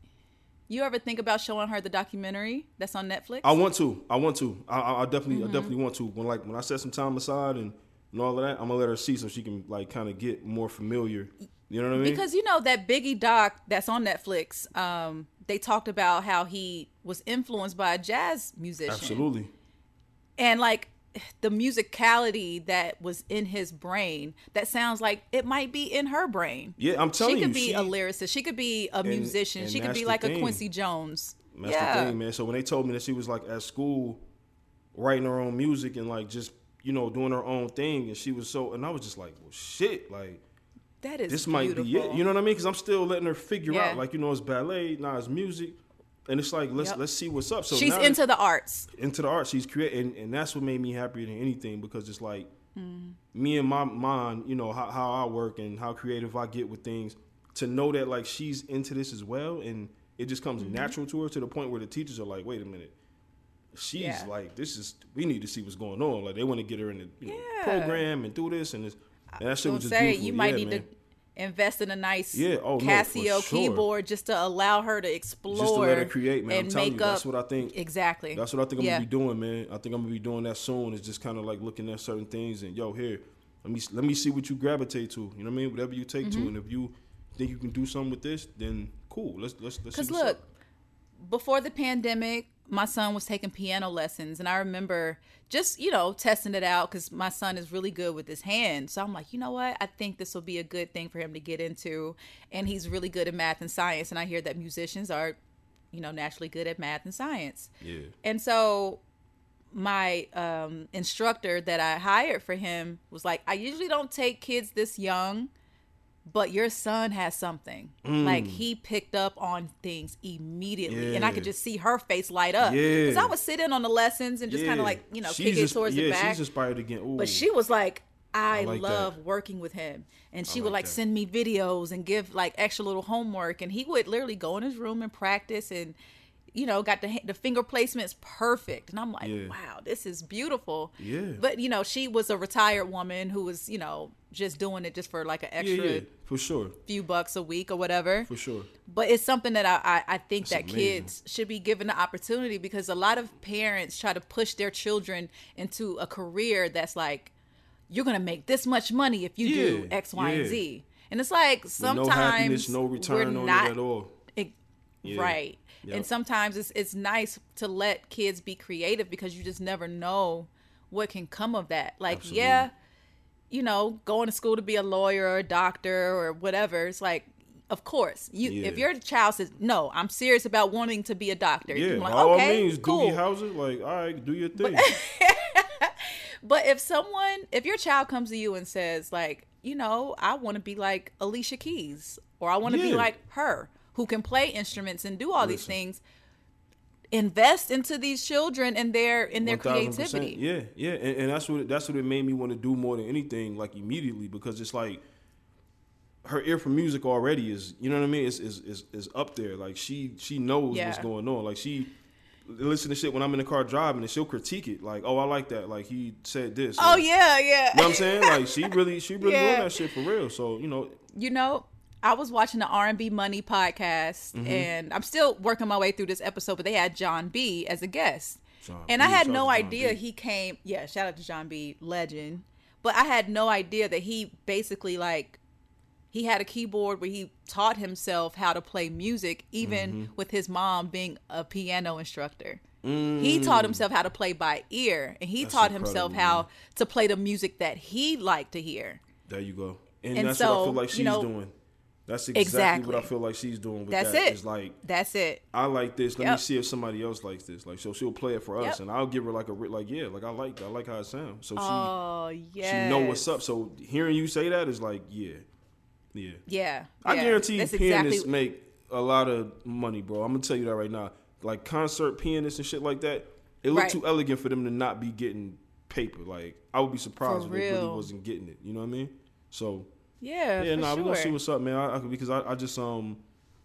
You ever think about showing her the documentary that's on Netflix? I want to. I want to. I, I definitely, mm-hmm. I definitely want to. When like when I set some time aside and, and all of that, I'm gonna let her see so she can like kind of get more familiar. You know what I mean? Because you know that Biggie doc that's on Netflix. Um, they talked about how he was influenced by a jazz musician. Absolutely. And like the musicality that was in his brain, that sounds like it might be in her brain. Yeah, I'm telling you. She could be she, a lyricist. She could be a and, musician. And she could be like thing. a Quincy Jones. That's yeah. the thing, man. So when they told me that she was like at school writing her own music and like just, you know, doing her own thing, and she was so, and I was just like, well, shit, like, that is this beautiful. might be it. You know what I mean? Because I'm still letting her figure yeah. out, like, you know, it's ballet, now it's music. And it's like, let's yep. let's see what's up. So she's into the arts. Into the arts. She's creating, and, and that's what made me happier than anything, because it's like mm. me and my mind, you know, how, how I work and how creative I get with things, to know that like she's into this as well, and it just comes mm-hmm. natural to her, to the point where the teachers are like, wait a minute, she's yeah. like, this is, we need to see what's going on. Like they want to get her in the you know, yeah. program and do this, and, this, and that shit was just say, beautiful. You might yeah, need man. to invest in a nice yeah. oh, Casio no, sure. keyboard just to allow her to explore, just to let her create, man. And I'm telling make you, up. That's what I think. Exactly. That's what I think I'm yeah. gonna be doing, man. I think I'm gonna be doing that soon. Is just kind of like looking at certain things and yo, here, let me let me see what you gravitate to. You know what I mean? Whatever you take mm-hmm. to, and if you think you can do something with this, then cool. Let's let's let's. Because look, up. before the pandemic, my son was taking piano lessons, and I remember just, you know, testing it out because my son is really good with his hands. So I'm like, you know what? I think this will be a good thing for him to get into. And he's really good at math and science. And I hear that musicians are, you know, naturally good at math and science. Yeah. And so my um, instructor that I hired for him was like, I usually don't take kids this young, but your son has something. Mm. Like he picked up on things immediately, yeah. and I could just see her face light up. Because yeah. I would sit in on the lessons and just yeah. kind of like, you know, she's kick it towards yeah, the back. She's inspired again. Ooh. But she was like, I, I like love that. working with him. And she I would like like that. send me videos and give like extra little homework. And he would literally go in his room and practice, and, you know, got the the finger placements perfect. And I'm like, yeah. wow, this is beautiful. Yeah. But, you know, she was a retired woman who was, you know, just doing it just for like an extra yeah, yeah, for sure. few bucks a week or whatever. For sure. But it's something that I, I, I think That's that amazing. kids should be given the opportunity, because a lot of parents try to push their children into a career that's like, you're going to make this much money if you yeah, do X, Y, yeah. and Z. And it's like sometimes no happiness, no return we're on not, it at all. It, yeah. Right. Yep. And sometimes it's it's nice to let kids be creative, because you just never know what can come of that. Like, Absolutely. yeah, you know, going to school to be a lawyer or a doctor or whatever. It's like, of course, you yeah. if your child says, no, I'm serious about wanting to be a doctor. Yeah, I'm like, by all okay, means, cool. Doogie Howser, like, all right, do your thing. But, but if someone, if your child comes to you and says, like, you know, I want to be like Alicia Keys, or I want to yeah. be like her, who can play instruments and do all Listen. these things, invest into these children and their in their creativity. Yeah, yeah, and, and that's what that's what it made me want to do more than anything, like immediately, because it's like her ear for music already is, you know what I mean, is is is, is up there. Like she she knows Yeah. what's going on. Like she listen to shit when I'm in the car driving, and she'll critique it. Like, oh, I like that. Like he said this. Oh like, yeah, yeah. You know what I'm saying? Like she really she really Yeah. doing that shit for real. So you know. You know, I was watching the R and B Money podcast, Mhm. and I'm still working my way through this episode, but they had John B as a guest. John and B, I had shout no out to John idea B. he came. Yeah, shout out to John B, legend. But I had no idea that he basically like he had a keyboard where he taught himself how to play music, even mm-hmm. with his mom being a piano instructor. Mm. He taught himself how to play by ear, and he that's taught himself how man. to play the music that he liked to hear. There you go. And, and that's so, what I feel like she's you know, doing. That's exactly, exactly what I feel like she's doing with that's that. It. It's like, that's it. I like this. Let yep. me see if somebody else likes this. Like, so she'll play it for us, yep. and I'll give her like a like, yeah, like I like, I like how it sounds. So she, oh, yes. she know what's up. So hearing you say that is like, yeah, yeah, yeah. I yeah. guarantee that's pianists exactly... make a lot of money, bro. I'm gonna tell you that right now. Like concert pianists and shit like that, it looked right. too elegant for them to not be getting paper. Like I would be surprised for if real. they really wasn't getting it. You know what I mean? So. Yeah, yeah, for nah, sure. we're gonna see what's up, man. I, I, because I, I just um,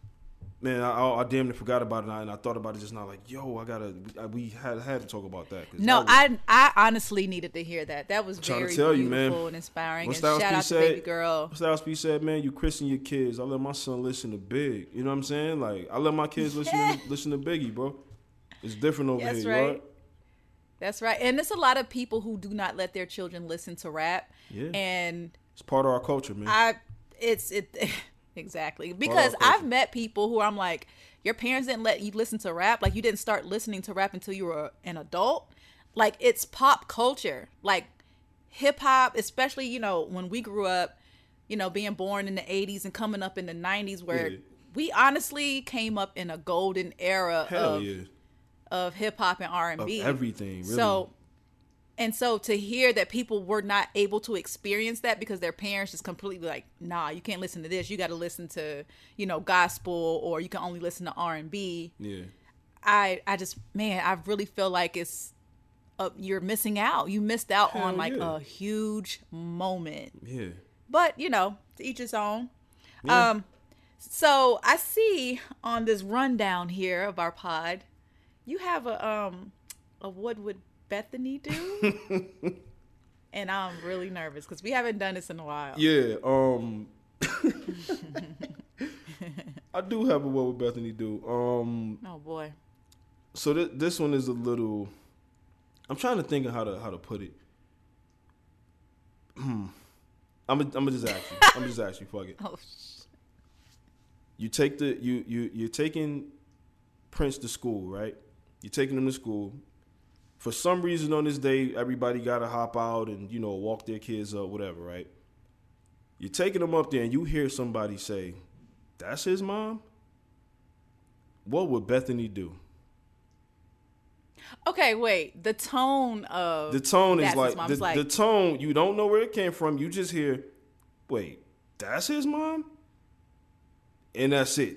man, I, I, I damn near forgot about it, and I thought about it just now. Like, yo, I gotta, I, we had had to talk about that. No, was, I, I honestly needed to hear that. That was very tell beautiful you, man. and inspiring. What's and shout out said, to baby girl. What's Styles P said, man? You christen your kids. I let my son listen to Big. You know what I'm saying? Like, I let my kids listen to listen to Biggie, bro. It's different over That's here, right. right? That's right. And there's a lot of people who do not let their children listen to rap. Yeah, and it's part of our culture, man. I. It's it exactly because I've met people who I'm like, your parents didn't let you listen to rap, like you didn't start listening to rap until you were an adult. Like it's pop culture, like hip hop, especially you know when we grew up, you know being born in the eighties and coming up in the nineties, where yeah. we honestly came up in a golden era Hell of yeah. of hip hop and R and B, of everything. Really. So. And so to hear that people were not able to experience that because their parents just completely like, nah, you can't listen to this. You got to listen to, you know, gospel, or you can only listen to R and B. Yeah. I, I just, man, I really feel like it's, uh, you're missing out. You missed out Hell on like yeah. a huge moment. Yeah. But, you know, to each his own. Yeah. Um, so I see on this rundown here of our pod, you have a, um, a what would Bethany do? And I'm really nervous because we haven't done this in a while. Yeah, um I do have a what would Bethany do. Um Oh boy. So th- this one is a little I'm trying to think of how to how to put it. Hmm. I'm I'm gonna just ask you. I'm gonna just ask you, fuck it. Oh sh- You take the you you you're taking Prince to school, right? You're taking him to school. For some reason on this day, everybody got to hop out and, you know, walk their kids up, whatever, right? You're taking them up there and you hear somebody say, that's his mom? What would Bethany do? Okay, wait. The tone of... The tone is that's like, his mom the, is like... The tone, you don't know where it came from. You just hear, wait, that's his mom? And that's it.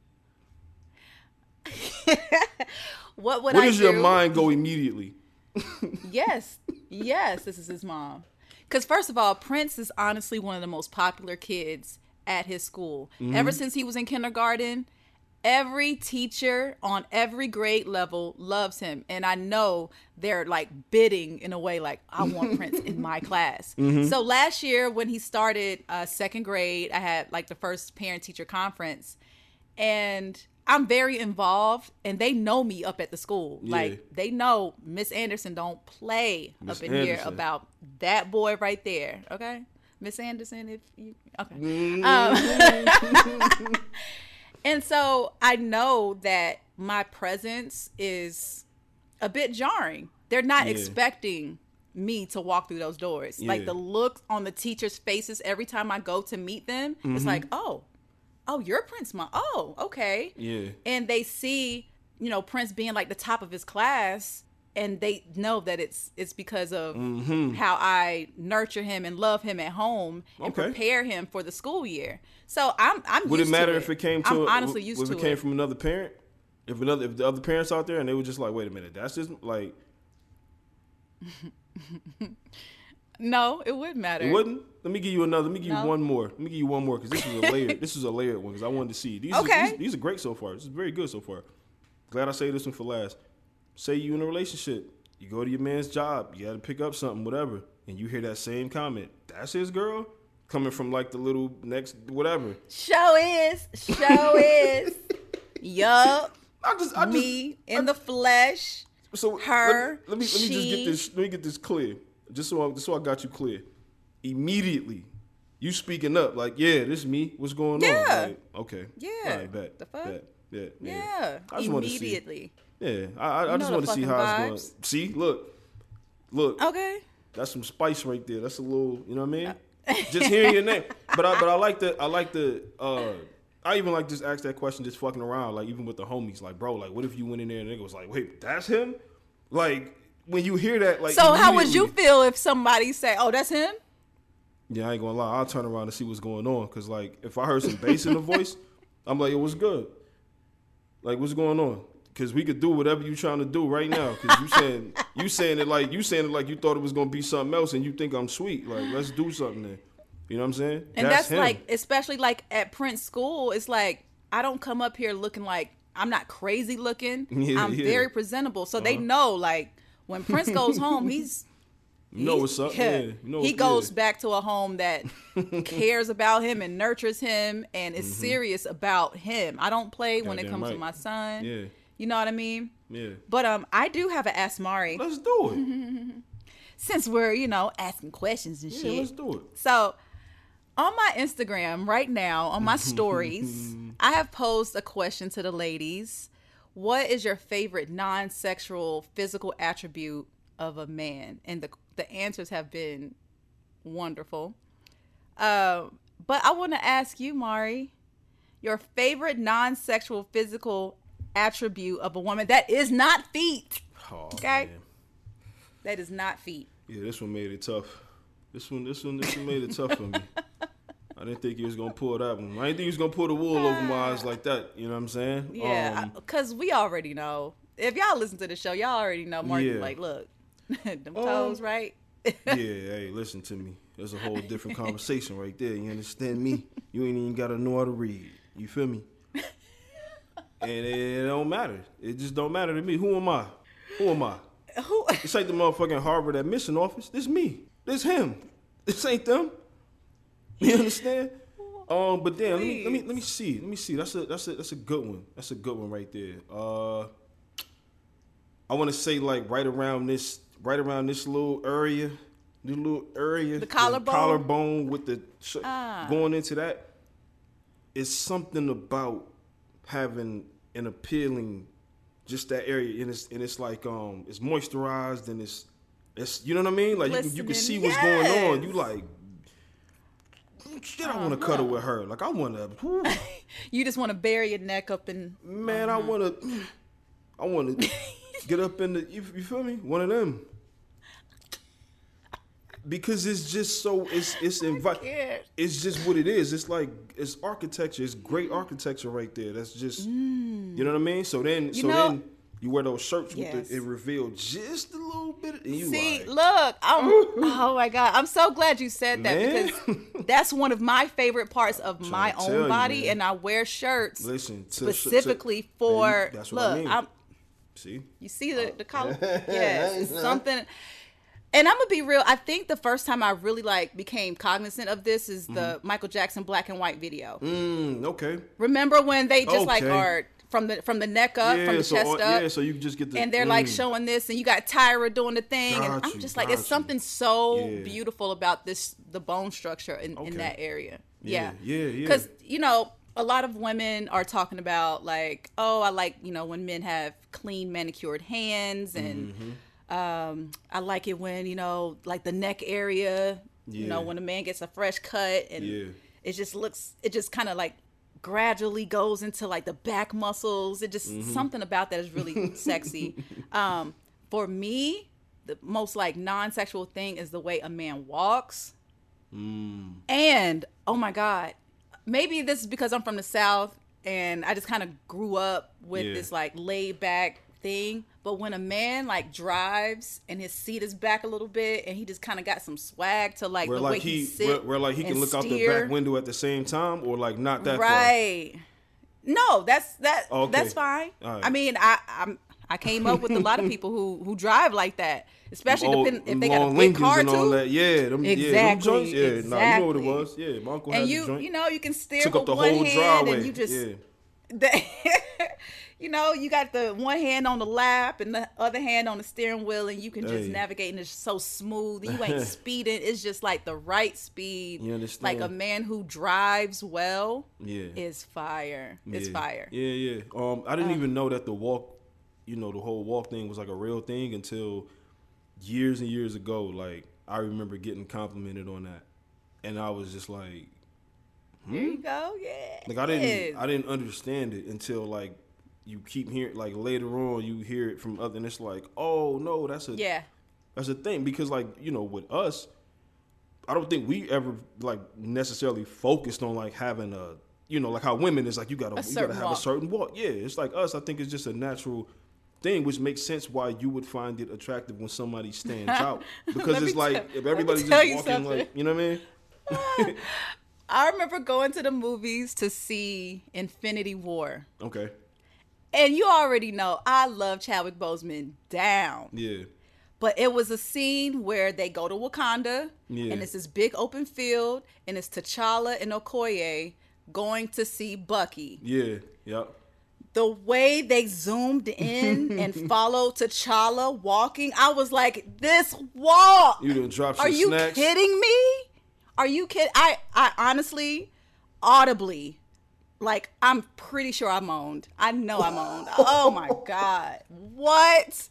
What would Where I does do? your mind go immediately? Yes. Yes, this is his mom. Because first of all, Prince is honestly one of the most popular kids at his school. Mm-hmm. Ever since he was in kindergarten, every teacher on every grade level loves him. And I know they're like bidding in a way like, I want Prince in my class. Mm-hmm. So last year when he started uh, second grade, I had like the first parent-teacher conference. And I'm very involved, and they know me up at the school. Yeah. Like, they know Miss Anderson don't play Miss up in Anderson. Here about that boy right there. Okay, Miss Anderson, if you okay. Mm-hmm. Um, and so I know that my presence is a bit jarring. They're not yeah. expecting me to walk through those doors. Yeah. Like the looks on the teachers' faces every time I go to meet them, mm-hmm. it's like, oh. Oh, you're Prince mom. Oh, okay. Yeah. And they see, you know, Prince being like the top of his class, and they know that it's it's because of mm-hmm. how I nurture him and love him at home and okay. prepare him for the school year. So I'm I'm. Would used it matter to if it. it came to? I'm a, honestly used if to it came it. from another parent? If another, if the other parents out there and they were just like, wait a minute, that's just like. No, it wouldn't matter. It wouldn't. Let me give you another. Let me give no. you one more. Let me give you one more because this is a layered. This is a layered one because I wanted to see. These okay. Are, these, these are great so far. This is very good so far. Glad I saved this one for last. Say you in a relationship. You go to your man's job. You got to pick up something, whatever, and you hear that same comment. That's his girl coming from like the little next whatever. Show is. Show is. Yup. I just, I me just, in I, the flesh. So her. Let me let me, let me she, just get this. Let me get this clear. Just so I, just so I got you clear. Immediately, you speaking up, like, yeah, this is me. What's going Yeah. on? Like, okay. Yeah. All right, bet. The fuck? Bet, bet, yeah. Yeah. I just wanted to see. Immediately. Yeah, I, I, I You just know want the to see fucking how it's vibes. going. See, look, look. Okay. That's some spice right there. That's a little, you know what I mean? Just hearing your name. But I, but I like the, I like the. Uh, I even like just ask that question, just fucking around, like even with the homies, like, bro, like, what if you went in there and the nigga was like, wait, that's him? Like, when you hear that, like, So how would you immediately- feel if somebody say, "Oh, that's him"? Yeah, I ain't gonna lie. I'll turn around and see what's going on. Cause like, if I heard some bass in the voice, I'm like, yo, what's good? Like, what's going on? Cause we could do whatever you trying to do right now. Cause you saying, you saying it like, you saying it like you thought it was gonna be something else, and you think I'm sweet. Like, let's do something then. You know what I'm saying? And that's, him. like, especially like at Prince School, it's like I don't come up here looking like I'm not crazy looking. Yeah, I'm yeah. very presentable, so they know like when Prince goes home, he's you know he's- what's up. Yeah, you know, he goes yeah. back to a home that cares about him and nurtures him and is serious about him. I don't play when it Goddamn comes to right. my son. Yeah, You know what I mean? yeah. But um, I do have an Ask Mari Let's do it. since we're you know asking questions and Yeah, shit. let's do it. So, on my Instagram right now, on my stories, I have posed a question to the ladies. What is your favorite non-sexual physical attribute of a man? And the the answers have been wonderful. Um, but I want to ask you, Mari, your favorite non-sexual physical attribute of a woman that is not feet. Oh, Okay? man. That is not feet. Yeah, this one made it tough. This one, this one, this one made it tough for me. I didn't think he was gonna pull that one. I didn't think he was gonna pull the wool over my eyes like that. You know what I'm saying? Yeah, Um, because we already know. If y'all listen to the show, y'all already know. Mark, Yeah. like, look, them Um, toes, right? yeah, hey, listen to me. There's a whole different conversation right there. You understand me? You ain't even gotta know how to read. You feel me? And it don't matter. It just don't matter to me. Who am I? Who am I? Who? It's like the motherfucking Harvard admission office. This me. This him. This ain't them. You understand? Um, but then let me let me let me see. Let me see. That's a that's a that's a good one. That's a good one right there. Uh, I want to say like right around this right around this little area, the little area, The collarbone? collarbone with the sh- Ah. going into that. It's something about having an appealing, just that area, and it's and it's like um it's moisturized and it's it's you know what I mean. Like you can, you can see Glistening. what's going on. Yes. You like. Shit, I want to cuddle with her. Like I want to, You just want to bury your neck up in. man. I want to, I want to get up in the. You, you feel me? One of them. Because it's just so it's it's invi- can't. It's just what it is. It's like it's architecture. It's great architecture right there. That's just you know what I mean. So then, so know- then you wear those shirts with Yes. the, it revealed just a little bit. And you See, like, look, I'm. Oh my god, I'm so glad you said that Man. because that's one of my favorite parts of my to tell own you, body, man. and I wear shirts listen to, to- specifically to- for. man, you- that's what look, I mean. I'm. See, You see the the collar? Yes, it's something. And I'm gonna be real. I think the first time I really like became cognizant of this is the Michael Jackson black and white video. mm, okay. Remember when they just like Okay. are from the from the neck up, Yeah, from the so chest uh, up, yeah, so you just get the and they're like mm. showing this, and you got Tyra doing the thing, and Got I'm you, just like, got it's you. something so Yeah. beautiful about this the bone structure in, Okay. in that area. Yeah, Yeah, yeah, yeah. Because you know, a lot of women are talking about like, oh, I like you know when men have clean manicured hands, and Mm-hmm. um, I like it when you know like the neck area, you know Yeah. when a man gets a fresh cut, and Yeah. it just looks, it just kind of like gradually goes into like the back muscles. It just Mm-hmm. something about that is really sexy. Um, for me, the most like non-sexual thing is the way a man walks. Mm. And oh my God, maybe this is because I'm from the South and I just kind of grew up with Yeah. this like laid back thing. But when a man like drives and his seat is back a little bit and he just kind of got some swag to like Where the way like he, he, sit where, where like he can and look out the steer. back window at the same time, or like not that far. Right. No, that's that. Okay. That's fine. All right. I mean, I I'm, I came up with a lot of people who who drive like that, especially Old- depending if they got a long big Lincolns car and all too. that. Yeah, them, yeah, them Exactly, joints. Yeah, nah, you know what it exactly. was. Yeah, my uncle had And the you joint. you know you can steer Took with up the one whole hand driveway. and you just yeah. that- you know, you got the one hand on the lap and the other hand on the steering wheel, and you can just Hey. navigate, and it's so smooth. You ain't speeding. It's just like the right speed. You understand? Like a man who drives well Yeah. is fire. It's yeah. fire. Yeah, yeah. Um, I didn't Uh. even know that the walk, you know, the whole walk thing was like a real thing until years and years ago. Like, I remember getting complimented on that, and I was just like, There you go. Yeah. like I didn't, I didn't understand it until like you keep hearing, like later on you hear it from other, and it's like, oh no, that's a, Yeah. that's a thing, because like, you know, with us, I don't think we ever like necessarily focused on like having a, you know, like how women is like you gotta, A you gotta certain have a walk. certain walk. Yeah, it's like us. I think it's just a natural thing, which makes sense why you would find it attractive when somebody stands out, because Let me it's like tell- if let me everybody's tell just you walking something. like, you know what I mean? I remember going to the movies to see Infinity War. Okay. And you already know I love Chadwick Boseman down. Yeah. But it was a scene where they go to Wakanda, Yeah. and it's this big open field, and it's T'Challa and Okoye going to see Bucky. Yeah. Yep. The way they zoomed in and followed T'Challa walking, I was like, this walk. You done dropped Are some you snacks. kidding me? Are you kidding? I, I honestly, audibly, like, I'm pretty sure I moaned. I know I moaned. Oh my God. What?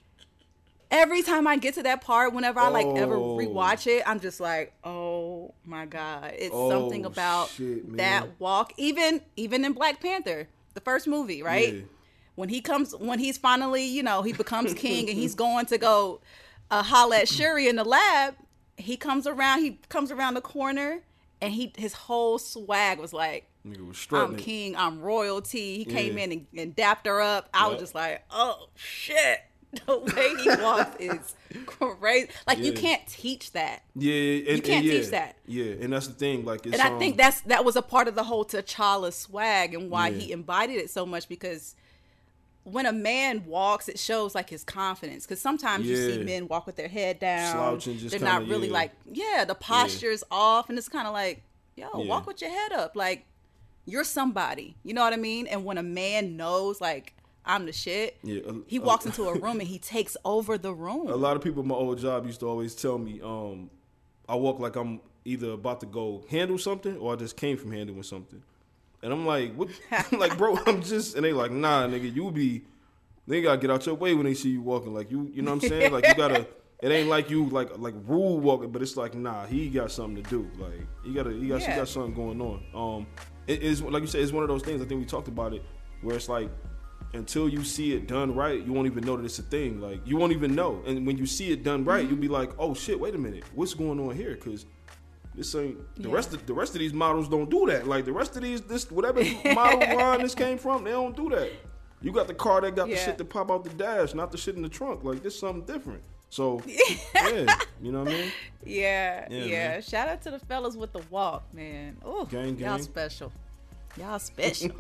Every time I get to that part, whenever I like ever Oh. rewatch it, I'm just like, oh my God. It's Oh, something about shit, man. that walk. Even even in Black Panther, the first movie, right? Yeah. When he comes, when he's finally, you know, he becomes king and he's going to go uh, holler at Shuri in the lab, he comes around, he comes around the corner, and he his whole swag was like, Nigga was I'm strutting it. king, I'm royalty. He came Yeah. in and, and dapped her up. I was Yep. just like, oh shit. The way he walks is crazy. Like, you Yeah. can't teach that. Yeah, and, You can't and yeah, teach that. Yeah, and that's the thing. Like, it's, And I um, think that's that was a part of the whole T'Challa swag and why Yeah. he embodied it so much, because when a man walks, it shows like his confidence. Because sometimes you see Yeah. men walk with their head down. Slouching, just They're not kinda, really yeah. like, yeah, the posture's off. And it's kind of like, yo, Yeah. walk with your head up. Like, you're somebody. You know what I mean? And when a man knows, like, I'm the shit, Yeah, a- he a- walks into a room and he takes over the room. a lot of people at my old job used to always tell me, um, I walk like I'm either about to go handle something or I just came from handling something. And I'm like, what? I'm like, bro, I'm just, and they like, nah, nigga, you be, they gotta get out your way when they see you walking. Like, you, you know what I'm saying? Like, you gotta, it ain't like you, like, like rule walking, but it's like, nah, he got something to do. Like, he gotta, he got, he Yeah. got something going on. Um, it is, like you said, it's one of those things, I think we talked about it, where it's like, until you see it done right, you won't even know that it's a thing. Like, you won't even know. And when you see it done right, you'll be like, oh shit, wait a minute, what's going on here? Because this ain't the Yeah. rest of the rest of these models don't do that. Like, the rest of these, this whatever model line this came from, they don't do that. You got the car that got the Yeah. shit that pop out the dash, not the shit in the trunk. Like, this something different. So yeah, you know what I mean? Yeah, Yeah, yeah. man. Shout out to the fellas with the walk, man. Oh, Gang, y'all gang. special. Y'all special.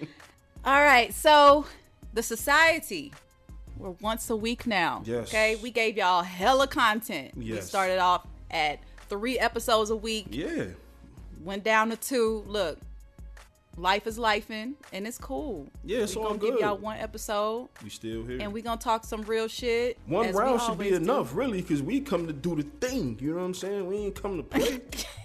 All right, so the society. We're once a week now. Yes. Okay, we gave y'all hella content. We Yes. started off at three episodes a week. Yeah, Went down to two. Look, life is lifing, and it's cool. Yeah, it's we all gonna good. give y'all one episode, we still here. and we gonna talk some real shit. One as we round should be always do. enough, really, because we come to do the thing. You know what I'm saying? We ain't come to play.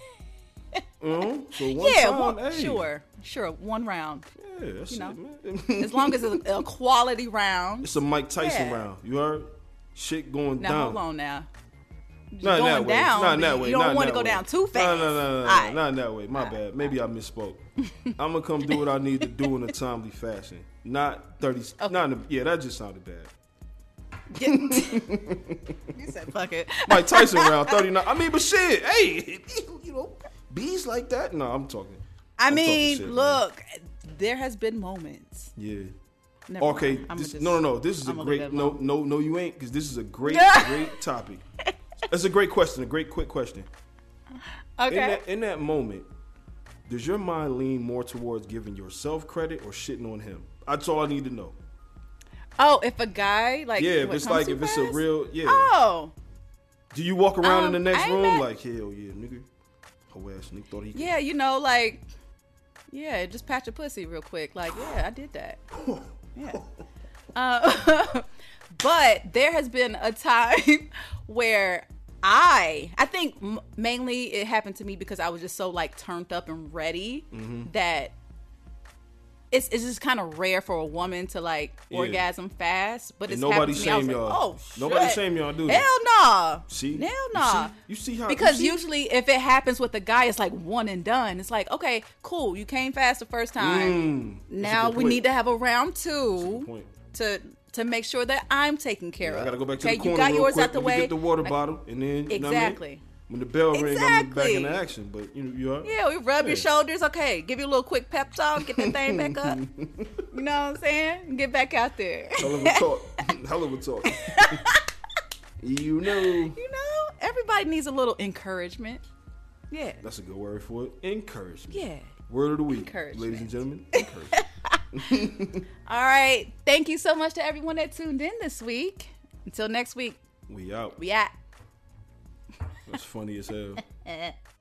You know? So one Yeah, time, one, hey. sure, sure, one round. Yeah, that's You know, it, man. As long as it's a, a quality round. It's a Mike Tyson Yeah. round. You heard? Shit going Now down. hold on now. Not in going that way. down, Not in that you way. don't Not in want to that go way. down too fast. No, no, no, no, no, Alright. not in that way. My bad. Maybe I misspoke. I'm gonna come do what I need to do in a timely fashion. Not thirty. Not in a, yeah, that just sounded bad. You said fuck it. Mike Tyson round thirty-nine. I mean, but shit, hey, you know, bees like that. No, I'm talking. I I'm talking mean, shit, man. look, there has been moments. Yeah. Never Okay. mind. I'ma This, just- no, no, no. This is I'ma a leave great. that No, alone. no, no. You ain't, because this is a great, great topic. That's a great question. A great, quick question. Okay. In that, in that moment, does your mind lean more towards giving yourself credit or shitting on him? That's all I need to know. Oh, if a guy like Yeah, if what, it's comes like too if it's a fast? real yeah. Oh, Do you walk around in Um, the next I ain't room mad- like hell yeah, nigga? Whole ass nigga thought he could. yeah, you know, like Yeah, just pat your pussy real quick. Like, yeah, I did that. Yeah. Uh, but there has been a time where I, I think m- mainly it happened to me because I was just so like turned up and ready mm-hmm. that it's it's just kind of rare for a woman to like yeah. orgasm fast. But and it's nobody happened to me. I was shame like, y'all. oh, shit. Nobody shame y'all, do Hell nah. See, hell nah. You see, you see how because see? usually if it happens with a guy, it's like one and done. It's like, okay, cool, you came fast the first time. Mm, now we need to have a round two to to make sure that I'm taken care yeah, of. I gotta go back to okay, the corner you got real yours quick. out the Let way. me get the water bottle, and then exactly. You know what I mean? When the bell rings, exactly. I'm back in action. But you know, you are. Yeah, we rub yeah. your shoulders. Okay, give you a little quick pep talk. Get that thing back up. You know what I'm saying? Get back out there. Hell of a talk. Hell of a talk. You know. You know, everybody needs a little encouragement. Yeah. That's a good word for it. Encouragement. Yeah. Word of the week, ladies and gentlemen. Encouragement. All right. Thank you so much to everyone that tuned in this week. Until next week. We out. We out. That's funny as hell.